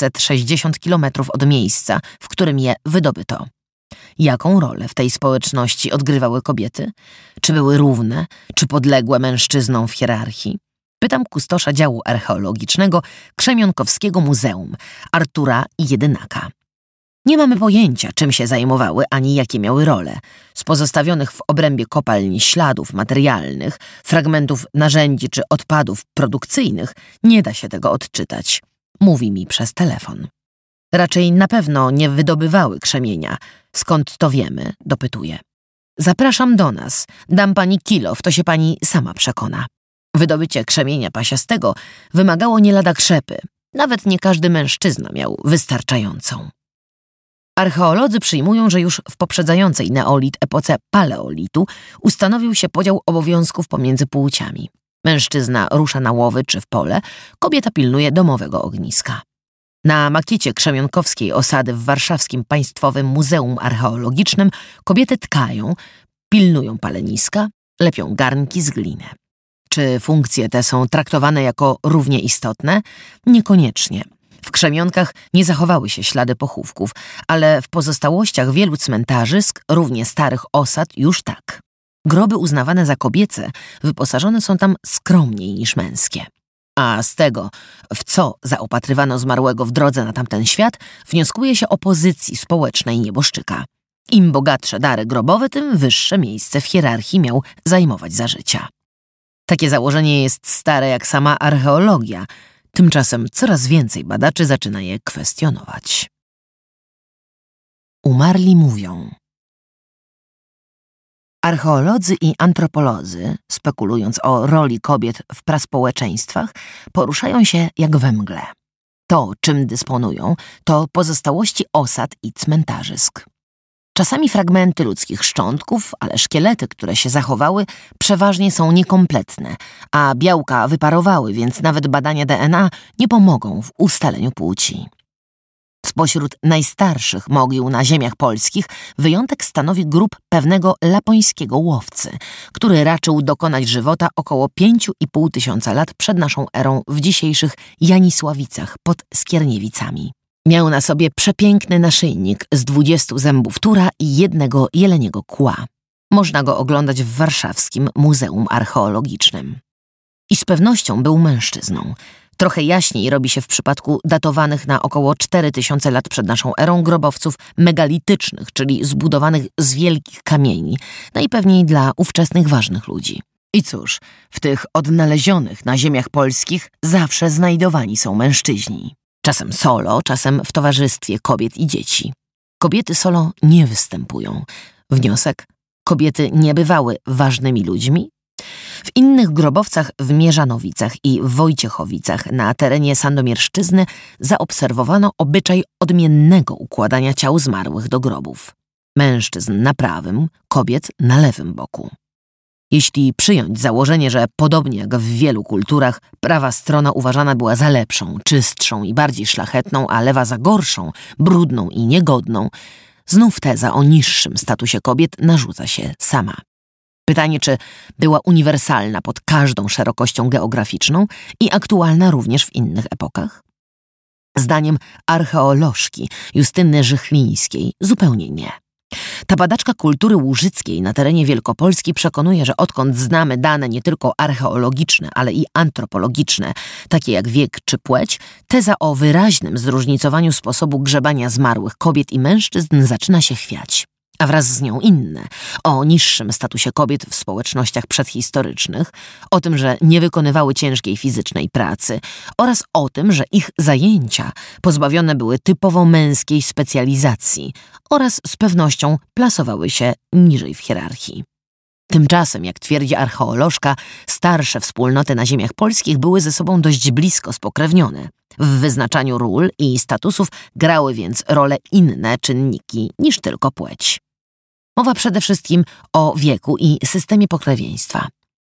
660 kilometrów od miejsca, w którym je wydobyto. Jaką rolę w tej społeczności odgrywały kobiety? Czy były równe, czy podległe mężczyznom w hierarchii? Pytam kustosza działu archeologicznego Krzemionkowskiego Muzeum, Artura Jedynaka. Nie mamy pojęcia, czym się zajmowały, ani jakie miały role. Z pozostawionych w obrębie kopalni śladów materialnych, fragmentów narzędzi czy odpadów produkcyjnych nie da się tego odczytać. Mówi mi przez telefon. Raczej na pewno nie wydobywały krzemienia. Skąd to wiemy? Dopytuję. Zapraszam do nas. Dam pani kilof, to się pani sama przekona. Wydobycie krzemienia pasiastego wymagało nie lada krzepy. Nawet nie każdy mężczyzna miał wystarczającą. Archeolodzy przyjmują, że już w poprzedzającej neolit epoce paleolitu ustanowił się podział obowiązków pomiędzy płciami. Mężczyzna rusza na łowy czy w pole, kobieta pilnuje domowego ogniska. Na makiecie krzemionkowskiej osady w warszawskim Państwowym Muzeum Archeologicznym kobiety tkają, pilnują paleniska, lepią garnki z gliny. Czy funkcje te są traktowane jako równie istotne? Niekoniecznie. W Krzemionkach nie zachowały się ślady pochówków, ale w pozostałościach wielu cmentarzysk, równie starych osad, już tak. Groby uznawane za kobiece wyposażone są tam skromniej niż męskie. A z tego, w co zaopatrywano zmarłego w drodze na tamten świat, wnioskuje się o pozycji społecznej nieboszczyka. Im bogatsze dary grobowe, tym wyższe miejsce w hierarchii miał zajmować za życia. Takie założenie jest stare jak sama archeologia. Tymczasem coraz więcej badaczy zaczyna je kwestionować. Umarli mówią. Archeolodzy i antropolodzy, spekulując o roli kobiet w praspołeczeństwach, poruszają się jak we mgle. To, czym dysponują, to pozostałości osad i cmentarzysk. Czasami fragmenty ludzkich szczątków, ale szkielety, które się zachowały, przeważnie są niekompletne, a białka wyparowały, więc nawet badania DNA nie pomogą w ustaleniu płci. Spośród najstarszych mogił na ziemiach polskich wyjątek stanowi grób pewnego lapońskiego łowcy, który raczył dokonać żywota około 5,5 tysiąca lat przed naszą erą w dzisiejszych Janisławicach pod Skierniewicami. Miał na sobie przepiękny naszyjnik z 20 zębów tura i jednego jeleniego kła. Można go oglądać w warszawskim Muzeum Archeologicznym. I z pewnością był mężczyzną. Trochę jaśniej robi się w przypadku datowanych na około 4000 lat przed naszą erą grobowców megalitycznych, czyli zbudowanych z wielkich kamieni, najpewniej dla ówczesnych ważnych ludzi. I cóż, w tych odnalezionych na ziemiach polskich zawsze znajdowani są mężczyźni. Czasem solo, czasem w towarzystwie kobiet i dzieci. Kobiety solo nie występują. Wniosek: kobiety nie bywały ważnymi ludźmi? W innych grobowcach w Mierzanowicach i w Wojciechowicach na terenie Sandomierszczyzny zaobserwowano obyczaj odmiennego układania ciał zmarłych do grobów. Mężczyzn na prawym, kobiet na lewym boku. Jeśli przyjąć założenie, że podobnie jak w wielu kulturach, prawa strona uważana była za lepszą, czystszą i bardziej szlachetną, a lewa za gorszą, brudną i niegodną, znów teza o niższym statusie kobiet narzuca się sama. Pytanie, czy była uniwersalna pod każdą szerokością geograficzną i aktualna również w innych epokach? Zdaniem archeolożki Justyny Żychlińskiej zupełnie nie. Ta badaczka kultury łużyckiej na terenie Wielkopolski przekonuje, że odkąd znamy dane nie tylko archeologiczne, ale i antropologiczne, takie jak wiek czy płeć, teza o wyraźnym zróżnicowaniu sposobu grzebania zmarłych kobiet i mężczyzn zaczyna się chwiać. A wraz z nią inne, o niższym statusie kobiet w społecznościach przedhistorycznych, o tym, że nie wykonywały ciężkiej fizycznej pracy oraz o tym, że ich zajęcia pozbawione były typowo męskiej specjalizacji oraz z pewnością plasowały się niżej w hierarchii. Tymczasem, jak twierdzi archeolożka, starsze wspólnoty na ziemiach polskich były ze sobą dość blisko spokrewnione. W wyznaczaniu ról i statusów grały więc role inne czynniki niż tylko płeć. Mowa przede wszystkim o wieku i systemie pokrewieństwa.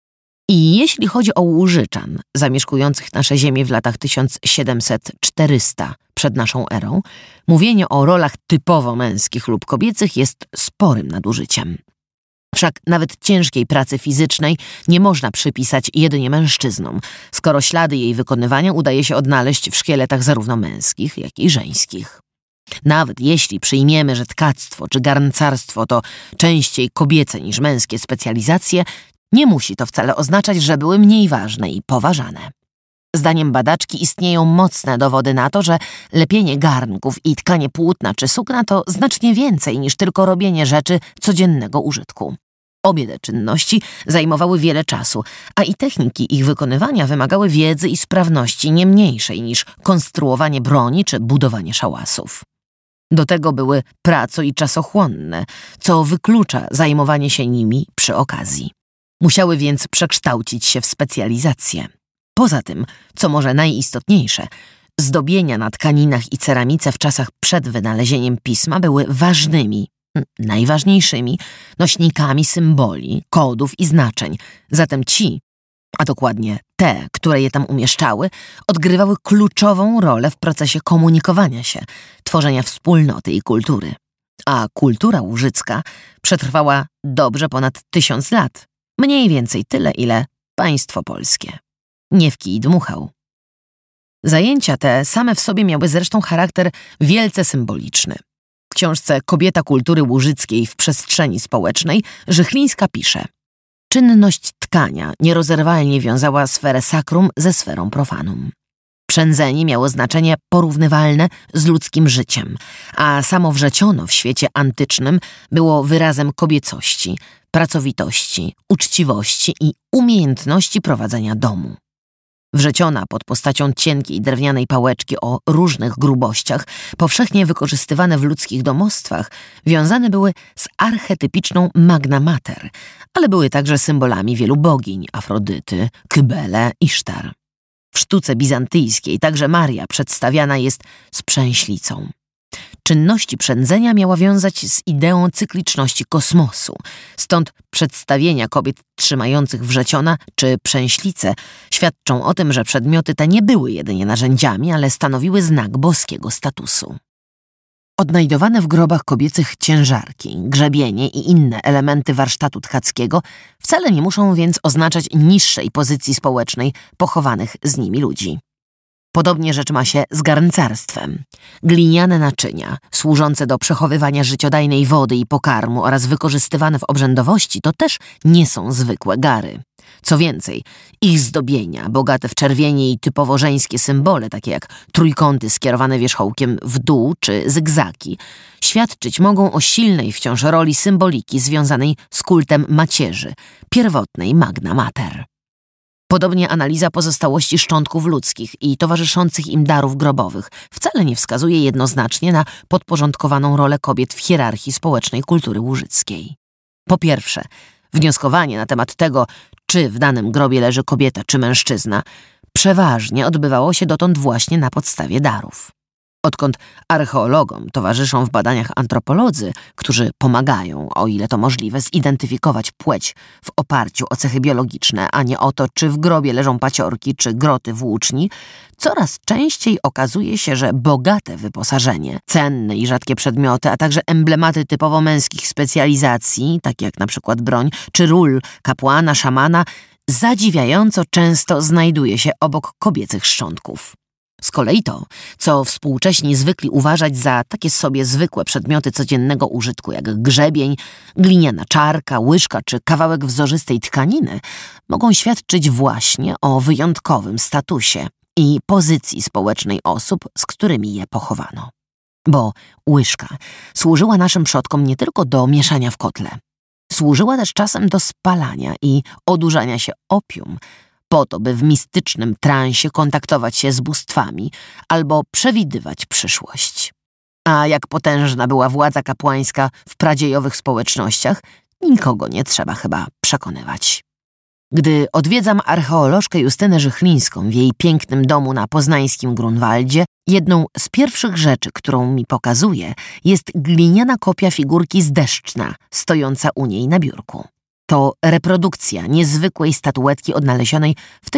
I jeśli chodzi o Łużyczan zamieszkujących nasze ziemię w latach 1700–400 przed naszą erą, mówienie o rolach typowo męskich lub kobiecych jest sporym nadużyciem. Wszak nawet ciężkiej pracy fizycznej nie można przypisać jedynie mężczyznom, skoro ślady jej wykonywania udaje się odnaleźć w szkieletach zarówno męskich, jak i żeńskich. Nawet jeśli przyjmiemy, że tkactwo czy garncarstwo to częściej kobiece niż męskie specjalizacje, nie musi to wcale oznaczać, że były mniej ważne i poważane. Zdaniem badaczki istnieją mocne dowody na to, że lepienie garnków i tkanie płótna czy sukna to znacznie więcej niż tylko robienie rzeczy codziennego użytku. Obie te czynności zajmowały wiele czasu, a i techniki ich wykonywania wymagały wiedzy i sprawności nie mniejszej niż konstruowanie broni czy budowanie szałasów. Do tego były praco- i czasochłonne, co wyklucza zajmowanie się nimi przy okazji. Musiały więc przekształcić się w specjalizację. Poza tym, co może najistotniejsze, zdobienia na tkaninach i ceramice w czasach przed wynalezieniem pisma były ważnymi, najważniejszymi nośnikami symboli, kodów i znaczeń. Zatem ci, a dokładnie te, które je tam umieszczały, odgrywały kluczową rolę w procesie komunikowania się, tworzenia wspólnoty i kultury. A kultura łużycka przetrwała dobrze ponad 1000 lat. Mniej więcej tyle, ile państwo polskie. Nie w kij dmuchał. Zajęcia te same w sobie miały zresztą charakter wielce symboliczny. W książce Kobieta kultury łużyckiej w przestrzeni społecznej Żychlińska pisze: czynność tkania nierozerwalnie wiązała sferę sakrum ze sferą profanum. Przędzenie miało znaczenie porównywalne z ludzkim życiem, a samo wrzeciono w świecie antycznym było wyrazem kobiecości, pracowitości, uczciwości i umiejętności prowadzenia domu. Wrzeciona pod postacią cienkiej drewnianej pałeczki o różnych grubościach, powszechnie wykorzystywane w ludzkich domostwach, wiązane były z archetypiczną Magna Mater, ale były także symbolami wielu bogiń: Afrodyty, Kybele, Isztar. W sztuce bizantyjskiej także Maria przedstawiana jest z przęślicą. Czynności przędzenia miała wiązać z ideą cykliczności kosmosu, stąd przedstawienia kobiet trzymających wrzeciona czy przęślicę świadczą o tym, że przedmioty te nie były jedynie narzędziami, ale stanowiły znak boskiego statusu. Odnajdowane w grobach kobiecych ciężarki, grzebienie i inne elementy warsztatu tkackiego wcale nie muszą więc oznaczać niższej pozycji społecznej pochowanych z nimi ludzi. Podobnie rzecz ma się z garncarstwem. Gliniane naczynia, służące do przechowywania życiodajnej wody i pokarmu oraz wykorzystywane w obrzędowości, to też nie są zwykłe gary. Co więcej, ich zdobienia, bogate w czerwienie i typowo żeńskie symbole, takie jak trójkąty skierowane wierzchołkiem w dół czy zygzaki, świadczyć mogą o silnej wciąż roli symboliki związanej z kultem macierzy, pierwotnej Magna Mater. Podobnie analiza pozostałości szczątków ludzkich i towarzyszących im darów grobowych wcale nie wskazuje jednoznacznie na podporządkowaną rolę kobiet w hierarchii społecznej kultury łużyckiej. Po pierwsze, wnioskowanie na temat tego, czy w danym grobie leży kobieta czy mężczyzna, przeważnie odbywało się dotąd właśnie na podstawie darów. Odkąd archeologom towarzyszą w badaniach antropolodzy, którzy pomagają, o ile to możliwe, zidentyfikować płeć w oparciu o cechy biologiczne, a nie o to, czy w grobie leżą paciorki czy groty włóczni, coraz częściej okazuje się, że bogate wyposażenie, cenne i rzadkie przedmioty, a także emblematy typowo męskich specjalizacji, takie jak na przykład broń, czy ról kapłana, szamana, zadziwiająco często znajduje się obok kobiecych szczątków. Z kolei to, co współcześni zwykli uważać za takie sobie zwykłe przedmioty codziennego użytku, jak grzebień, gliniana czarka, łyżka czy kawałek wzorzystej tkaniny, mogą świadczyć właśnie o wyjątkowym statusie i pozycji społecznej osób, z którymi je pochowano. Bo łyżka służyła naszym przodkom nie tylko do mieszania w kotle. Służyła też czasem do spalania i odurzania się opium, po to, by w mistycznym transie kontaktować się z bóstwami albo przewidywać przyszłość. A jak potężna była władza kapłańska w pradziejowych społecznościach, nikogo nie trzeba chyba przekonywać. Gdy odwiedzam archeolożkę Justynę Żychlińską w jej pięknym domu na poznańskim Grunwaldzie, jedną z pierwszych rzeczy, którą mi pokazuje, jest gliniana kopia figurki z Deszczna, stojąca u niej na biurku. To reprodukcja niezwykłej statuetki odnalezionej w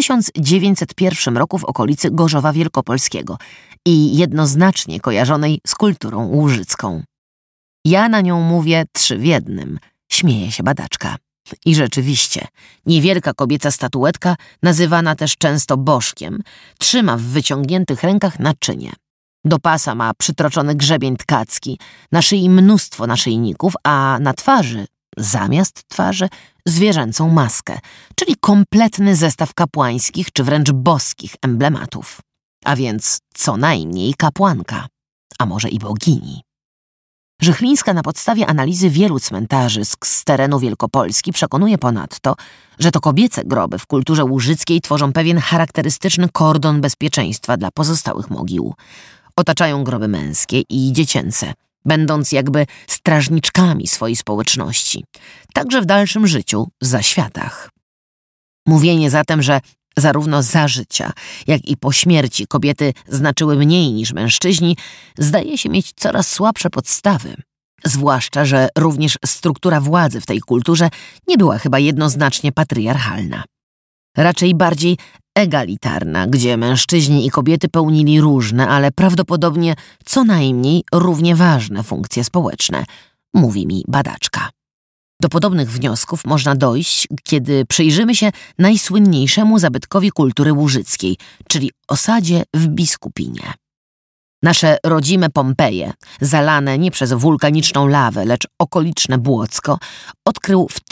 1901 roku w okolicy Gorzowa Wielkopolskiego i jednoznacznie kojarzonej z kulturą łużycką. Ja na nią mówię 3 w 1, śmieje się badaczka. I rzeczywiście, niewielka kobieca statuetka, nazywana też często bożkiem, trzyma w wyciągniętych rękach naczynie. Do pasa ma przytroczony grzebień tkacki, na szyi mnóstwo naszyjników, a na twarzy, zamiast twarzy, zwierzęcą maskę, czyli kompletny zestaw kapłańskich czy wręcz boskich emblematów. A więc co najmniej kapłanka, a może i bogini. Żychlińska na podstawie analizy wielu cmentarzysk z terenu Wielkopolski przekonuje ponadto, że to kobiece groby w kulturze łużyckiej tworzą pewien charakterystyczny kordon bezpieczeństwa dla pozostałych mogił. Otaczają groby męskie i dziecięce, będąc jakby strażniczkami swojej społeczności, także w dalszym życiu, w zaświatach. Mówienie zatem, że zarówno za życia, jak i po śmierci kobiety znaczyły mniej niż mężczyźni, zdaje się mieć coraz słabsze podstawy. Zwłaszcza, że również struktura władzy w tej kulturze nie była chyba jednoznacznie patriarchalna. Raczej bardziej egalitarna, gdzie mężczyźni i kobiety pełnili różne, ale prawdopodobnie co najmniej równie ważne funkcje społeczne, mówi mi badaczka. Do podobnych wniosków można dojść, kiedy przyjrzymy się najsłynniejszemu zabytkowi kultury łużyckiej, czyli osadzie w Biskupinie. Nasze rodzime Pompeje, zalane nie przez wulkaniczną lawę, lecz okoliczne Błocko, odkrył w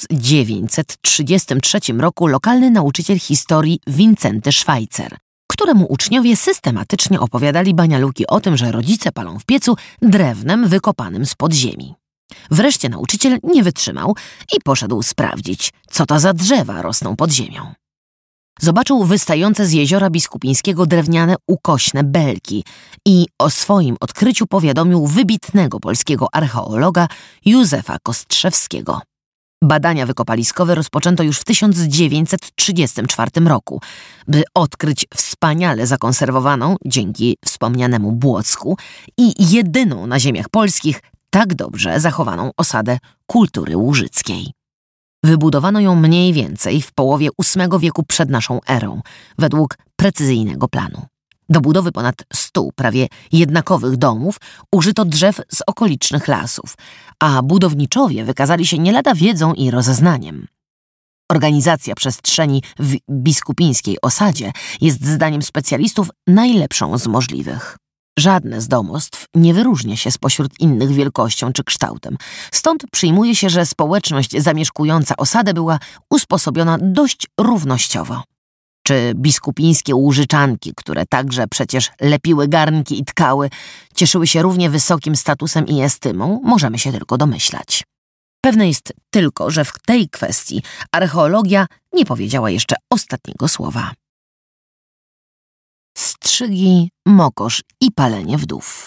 1933 roku lokalny nauczyciel historii Wincenty Schweitzer, któremu uczniowie systematycznie opowiadali banialuki o tym, że rodzice palą w piecu drewnem wykopanym z podziemi. Wreszcie nauczyciel nie wytrzymał i poszedł sprawdzić, co to za drzewa rosną pod ziemią. Zobaczył wystające z jeziora biskupińskiego drewniane ukośne belki i o swoim odkryciu powiadomił wybitnego polskiego archeologa Józefa Kostrzewskiego. Badania wykopaliskowe rozpoczęto już w 1934 roku, by odkryć wspaniale zakonserwowaną, dzięki wspomnianemu Błocku, i jedyną na ziemiach polskich tak dobrze zachowaną osadę kultury łużyckiej. Wybudowano ją mniej więcej w połowie VIII wieku przed naszą erą, według precyzyjnego planu. Do budowy ponad 100 prawie jednakowych domów użyto drzew z okolicznych lasów, a budowniczowie wykazali się nie lada wiedzą i rozeznaniem. Organizacja przestrzeni w biskupińskiej osadzie jest zdaniem specjalistów najlepszą z możliwych. Żadne z domostw nie wyróżnia się spośród innych wielkością czy kształtem. Stąd przyjmuje się, że społeczność zamieszkująca osadę była usposobiona dość równościowo. Czy biskupińskie łużyczanki, które także przecież lepiły garnki i tkały, cieszyły się równie wysokim statusem i estymą, możemy się tylko domyślać. Pewne jest tylko, że w tej kwestii archeologia nie powiedziała jeszcze ostatniego słowa. Strzygi, mokosz i palenie wdów.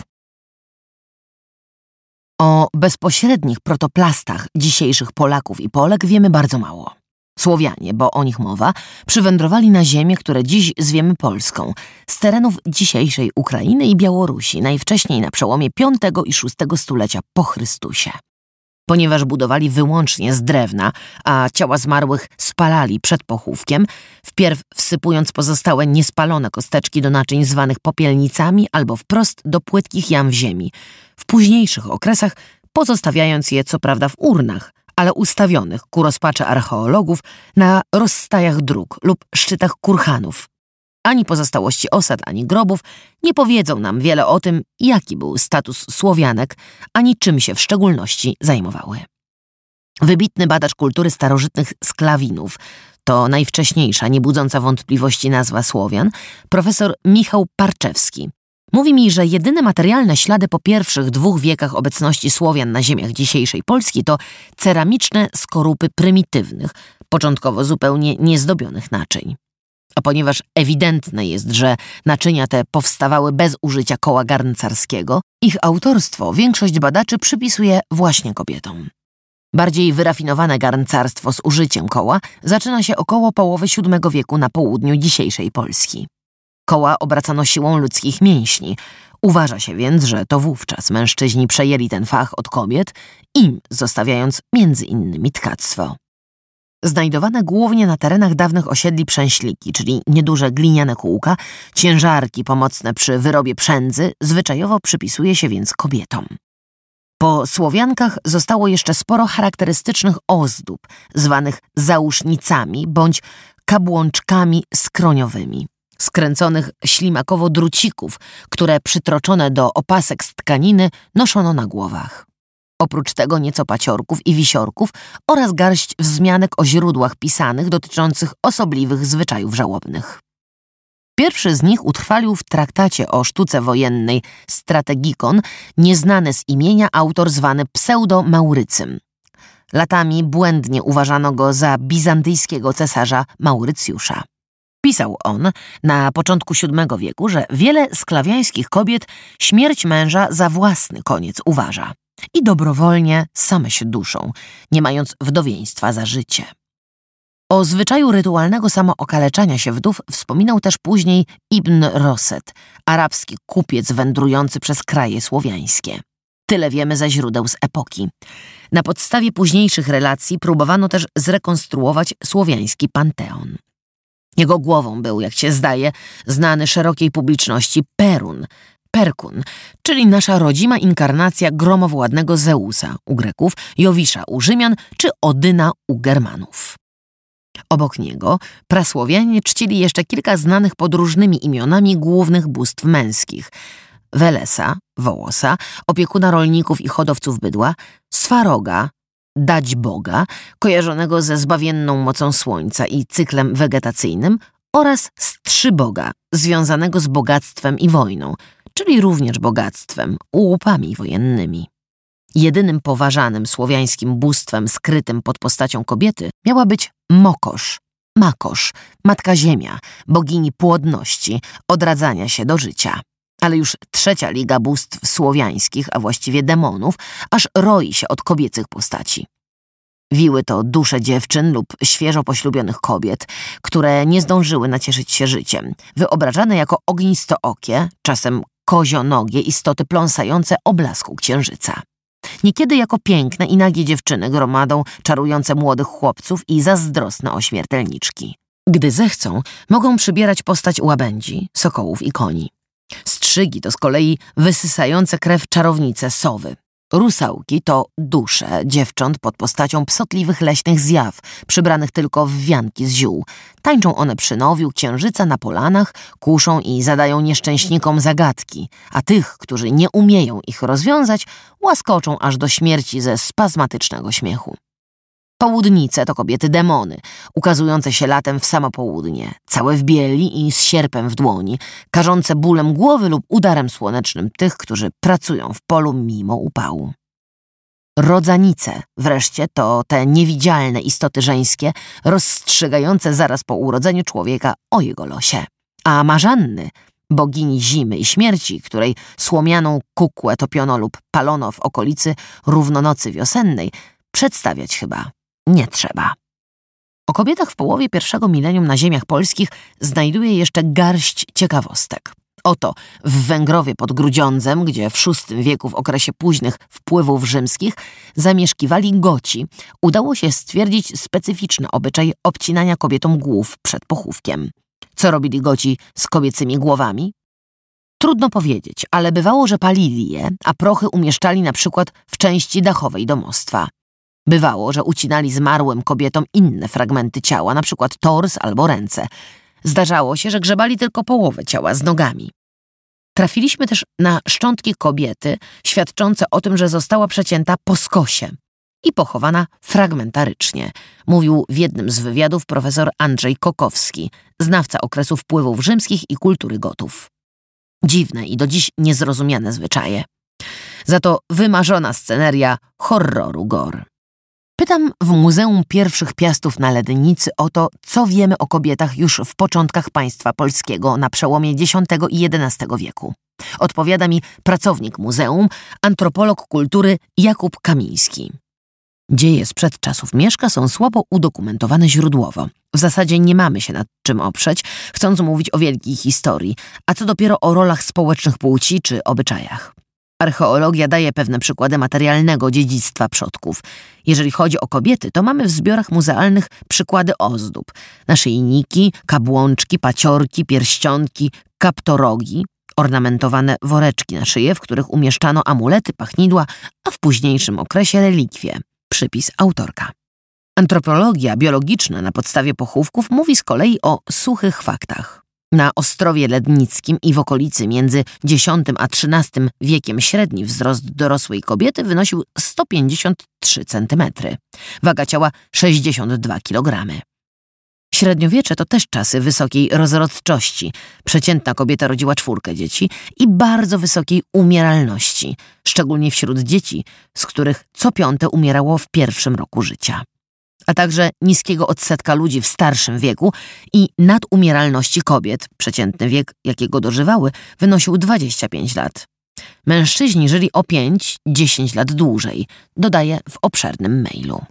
O bezpośrednich protoplastach dzisiejszych Polaków i Polek wiemy bardzo mało. Słowianie, bo o nich mowa, przywędrowali na ziemię, które dziś zwiemy Polską, z terenów dzisiejszej Ukrainy i Białorusi, najwcześniej na przełomie V i VI stulecia po Chrystusie. Ponieważ budowali wyłącznie z drewna, a ciała zmarłych spalali przed pochówkiem, wpierw wsypując pozostałe niespalone kosteczki do naczyń zwanych popielnicami albo wprost do płytkich jam w ziemi, w późniejszych okresach pozostawiając je co prawda w urnach, ale ustawionych ku rozpaczy archeologów na rozstajach dróg lub szczytach kurhanów. Ani pozostałości osad, ani grobów nie powiedzą nam wiele o tym, jaki był status Słowianek, ani czym się w szczególności zajmowały. Wybitny badacz kultury starożytnych Sklawinów, to najwcześniejsza, niebudząca wątpliwości nazwa Słowian, profesor Michał Parczewski, mówi mi, że jedyne materialne ślady po pierwszych 2 wiekach obecności Słowian na ziemiach dzisiejszej Polski to ceramiczne skorupy prymitywnych, początkowo zupełnie niezdobionych naczyń. A ponieważ ewidentne jest, że naczynia te powstawały bez użycia koła garncarskiego, ich autorstwo większość badaczy przypisuje właśnie kobietom. Bardziej wyrafinowane garncarstwo z użyciem koła zaczyna się około połowy VII wieku na południu dzisiejszej Polski. Koła obracano siłą ludzkich mięśni. Uważa się więc, że to wówczas mężczyźni przejęli ten fach od kobiet, im zostawiając między innymi tkactwo. Znajdowane głównie na terenach dawnych osiedli przęśliki, czyli nieduże gliniane kółka, ciężarki pomocne przy wyrobie przędzy, zwyczajowo przypisuje się więc kobietom. Po Słowiankach zostało jeszcze sporo charakterystycznych ozdób, zwanych zausznicami bądź kabłączkami skroniowymi, skręconych ślimakowo-drucików, które przytroczone do opasek z tkaniny noszono na głowach. Oprócz tego nieco paciorków i wisiorków oraz garść wzmianek o źródłach pisanych dotyczących osobliwych zwyczajów żałobnych. Pierwszy z nich utrwalił w traktacie o sztuce wojennej Strategikon nieznany z imienia autor zwany Pseudo-Maurycym. Latami błędnie uważano go za bizantyjskiego cesarza Maurycjusza. Pisał on na początku VII wieku, że wiele sklawiańskich kobiet śmierć męża za własny koniec uważa i dobrowolnie same się duszą, nie mając wdowieństwa za życie. O zwyczaju rytualnego samookaleczania się wdów wspominał też później Ibn Roset, arabski kupiec wędrujący przez kraje słowiańskie. Tyle wiemy ze źródeł z epoki. Na podstawie późniejszych relacji próbowano też zrekonstruować słowiański panteon. Jego głową był, jak się zdaje, znany szerokiej publiczności Perun, Perkun, czyli nasza rodzima inkarnacja gromowładnego Zeusa u Greków, Jowisza u Rzymian czy Odyna u Germanów. Obok niego prasłowianie czcili jeszcze kilka znanych pod różnymi imionami głównych bóstw męskich: Welesa, Wołosa, opiekuna rolników i hodowców bydła, Swaroga, dać Boga, kojarzonego ze zbawienną mocą słońca i cyklem wegetacyjnym, oraz Strzyboga, związanego z bogactwem i wojną, czyli również bogactwem, łupami wojennymi. Jedynym poważanym słowiańskim bóstwem skrytym pod postacią kobiety miała być Mokosz, Makosz, Matka Ziemia, bogini płodności, odradzania się do życia. Ale już trzecia liga bóstw słowiańskich, a właściwie demonów, aż roi się od kobiecych postaci. Wiły to dusze dziewczyn lub świeżo poślubionych kobiet, które nie zdążyły nacieszyć się życiem, wyobrażane jako ognistookie, czasem kozionogie istoty pląsające o blasku księżyca. Niekiedy jako piękne i nagie dziewczyny gromadą czarujące młodych chłopców i zazdrosne ośmiertelniczki. Gdy zechcą, mogą przybierać postać łabędzi, sokołów i koni. Strzygi to z kolei wysysające krew czarownice sowy. Rusałki to dusze dziewcząt pod postacią psotliwych leśnych zjaw, przybranych tylko w wianki z ziół. Tańczą one przy nowiu księżyca na polanach, kuszą i zadają nieszczęśnikom zagadki, a tych, którzy nie umieją ich rozwiązać, łaskoczą aż do śmierci ze spazmatycznego śmiechu. Południce to kobiety demony, ukazujące się latem w samo południe, całe w bieli i z sierpem w dłoni, karzące bólem głowy lub udarem słonecznym tych, którzy pracują w polu mimo upału. Rodzanice wreszcie to te niewidzialne istoty żeńskie, rozstrzygające zaraz po urodzeniu człowieka o jego losie. A marzanny, bogini zimy i śmierci, której słomianą kukłę topiono lub palono w okolicy równonocy wiosennej, przedstawiać chyba nie trzeba. O kobietach w połowie pierwszego milenium na ziemiach polskich znajduje jeszcze garść ciekawostek. Oto w Węgrowie pod Grudziądzem, gdzie w VI wieku w okresie późnych wpływów rzymskich zamieszkiwali Goci, udało się stwierdzić specyficzny obyczaj obcinania kobietom głów przed pochówkiem. Co robili Goci z kobiecymi głowami? Trudno powiedzieć, ale bywało, że palili je, a prochy umieszczali na przykład w części dachowej domostwa. Bywało, że ucinali zmarłym kobietom inne fragmenty ciała, na przykład tors albo ręce. Zdarzało się, że grzebali tylko połowę ciała z nogami. Trafiliśmy też na szczątki kobiety, świadczące o tym, że została przecięta po skosie i pochowana fragmentarycznie, mówił w jednym z wywiadów profesor Andrzej Kokowski, znawca okresu wpływów rzymskich i kultury Gotów. Dziwne i do dziś niezrozumiane zwyczaje. Za to wymarzona sceneria horroru gór. Pytam w Muzeum Pierwszych Piastów na Lednicy o to, co wiemy o kobietach już w początkach państwa polskiego na przełomie X i XI wieku. Odpowiada mi pracownik muzeum, antropolog kultury Jakub Kamiński. Dzieje sprzed czasów Mieszka są słabo udokumentowane źródłowo. W zasadzie nie mamy się nad czym oprzeć, chcąc mówić o wielkiej historii, a co dopiero o rolach społecznych płci czy obyczajach. Archeologia daje pewne przykłady materialnego dziedzictwa przodków. Jeżeli chodzi o kobiety, to mamy w zbiorach muzealnych przykłady ozdób. Naszyjniki, kabłączki, paciorki, pierścionki, kaptorogi, ornamentowane woreczki na szyję, w których umieszczano amulety, pachnidła, a w późniejszym okresie relikwie. Przypis autorka. Antropologia biologiczna na podstawie pochówków mówi z kolei o suchych faktach. Na Ostrowie Lednickim i w okolicy między X a XIII wiekiem średni wzrost dorosłej kobiety wynosił 153 cm. Waga ciała 62 kg. Średniowiecze to też czasy wysokiej rozrodczości. Przeciętna kobieta rodziła 4 dzieci i bardzo wysokiej umieralności, szczególnie wśród dzieci, z których co 5 umierało w pierwszym roku życia. A także niskiego odsetka ludzi w starszym wieku i nadumieralności kobiet, przeciętny wiek, jakiego dożywały, wynosił 25 lat. Mężczyźni żyli o 5–10 lat dłużej, dodaje w obszernym mailu.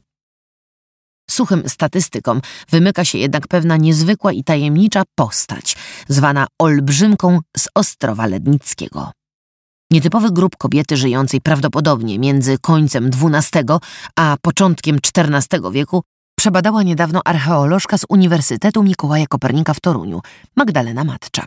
Suchym statystykom wymyka się jednak pewna niezwykła i tajemnicza postać, zwana Olbrzymką z Ostrowa Lednickiego. Nietypowy grób kobiety żyjącej prawdopodobnie między końcem XII a początkiem XIV wieku przebadała niedawno archeolożka z Uniwersytetu Mikołaja Kopernika w Toruniu, Magdalena Matczak.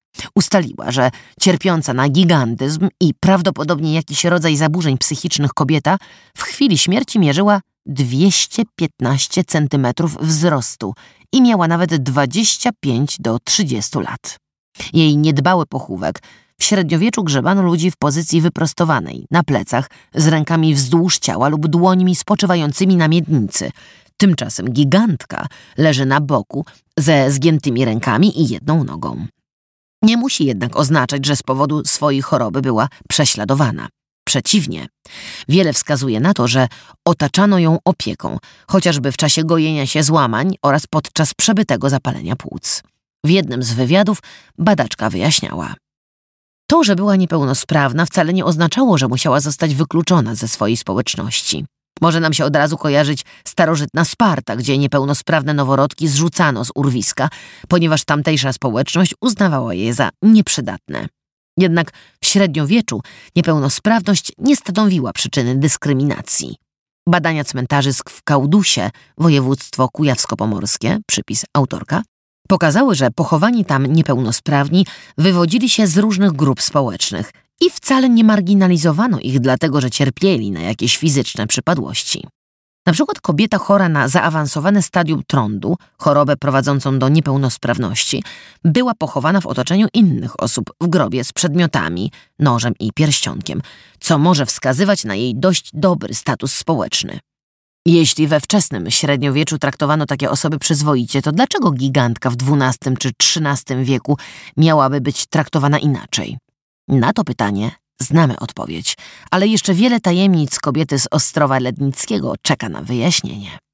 Ustaliła, że cierpiąca na gigantyzm i prawdopodobnie jakiś rodzaj zaburzeń psychicznych kobieta w chwili śmierci mierzyła 215 centymetrów wzrostu i miała nawet 25 do 30 lat. Jej niedbały pochówek. W średniowieczu grzebano ludzi w pozycji wyprostowanej, na plecach, z rękami wzdłuż ciała lub dłońmi spoczywającymi na miednicy. Tymczasem gigantka leży na boku ze zgiętymi rękami i jedną nogą. Nie musi jednak oznaczać, że z powodu swojej choroby była prześladowana. Przeciwnie, wiele wskazuje na to, że otaczano ją opieką, chociażby w czasie gojenia się złamań oraz podczas przebytego zapalenia płuc. W jednym z wywiadów badaczka wyjaśniała: to, że była niepełnosprawna, wcale nie oznaczało, że musiała zostać wykluczona ze swojej społeczności. Może nam się od razu kojarzyć starożytna Sparta, gdzie niepełnosprawne noworodki zrzucano z urwiska, ponieważ tamtejsza społeczność uznawała je za nieprzydatne. Jednak w średniowieczu niepełnosprawność nie stanowiła przyczyny dyskryminacji. Badania cmentarzysk w Kałdusie, województwo kujawsko-pomorskie, przypis autorka, pokazały, że pochowani tam niepełnosprawni wywodzili się z różnych grup społecznych i wcale nie marginalizowano ich dlatego, że cierpieli na jakieś fizyczne przypadłości. Na przykład kobieta chora na zaawansowane stadium trądu, chorobę prowadzącą do niepełnosprawności, była pochowana w otoczeniu innych osób w grobie z przedmiotami, nożem i pierścionkiem, co może wskazywać na jej dość dobry status społeczny. Jeśli we wczesnym średniowieczu traktowano takie osoby przyzwoicie, to dlaczego gigantka w XII czy XIII wieku miałaby być traktowana inaczej? Na to pytanie znamy odpowiedź, ale jeszcze wiele tajemnic kobiety z Ostrowa Lednickiego czeka na wyjaśnienie.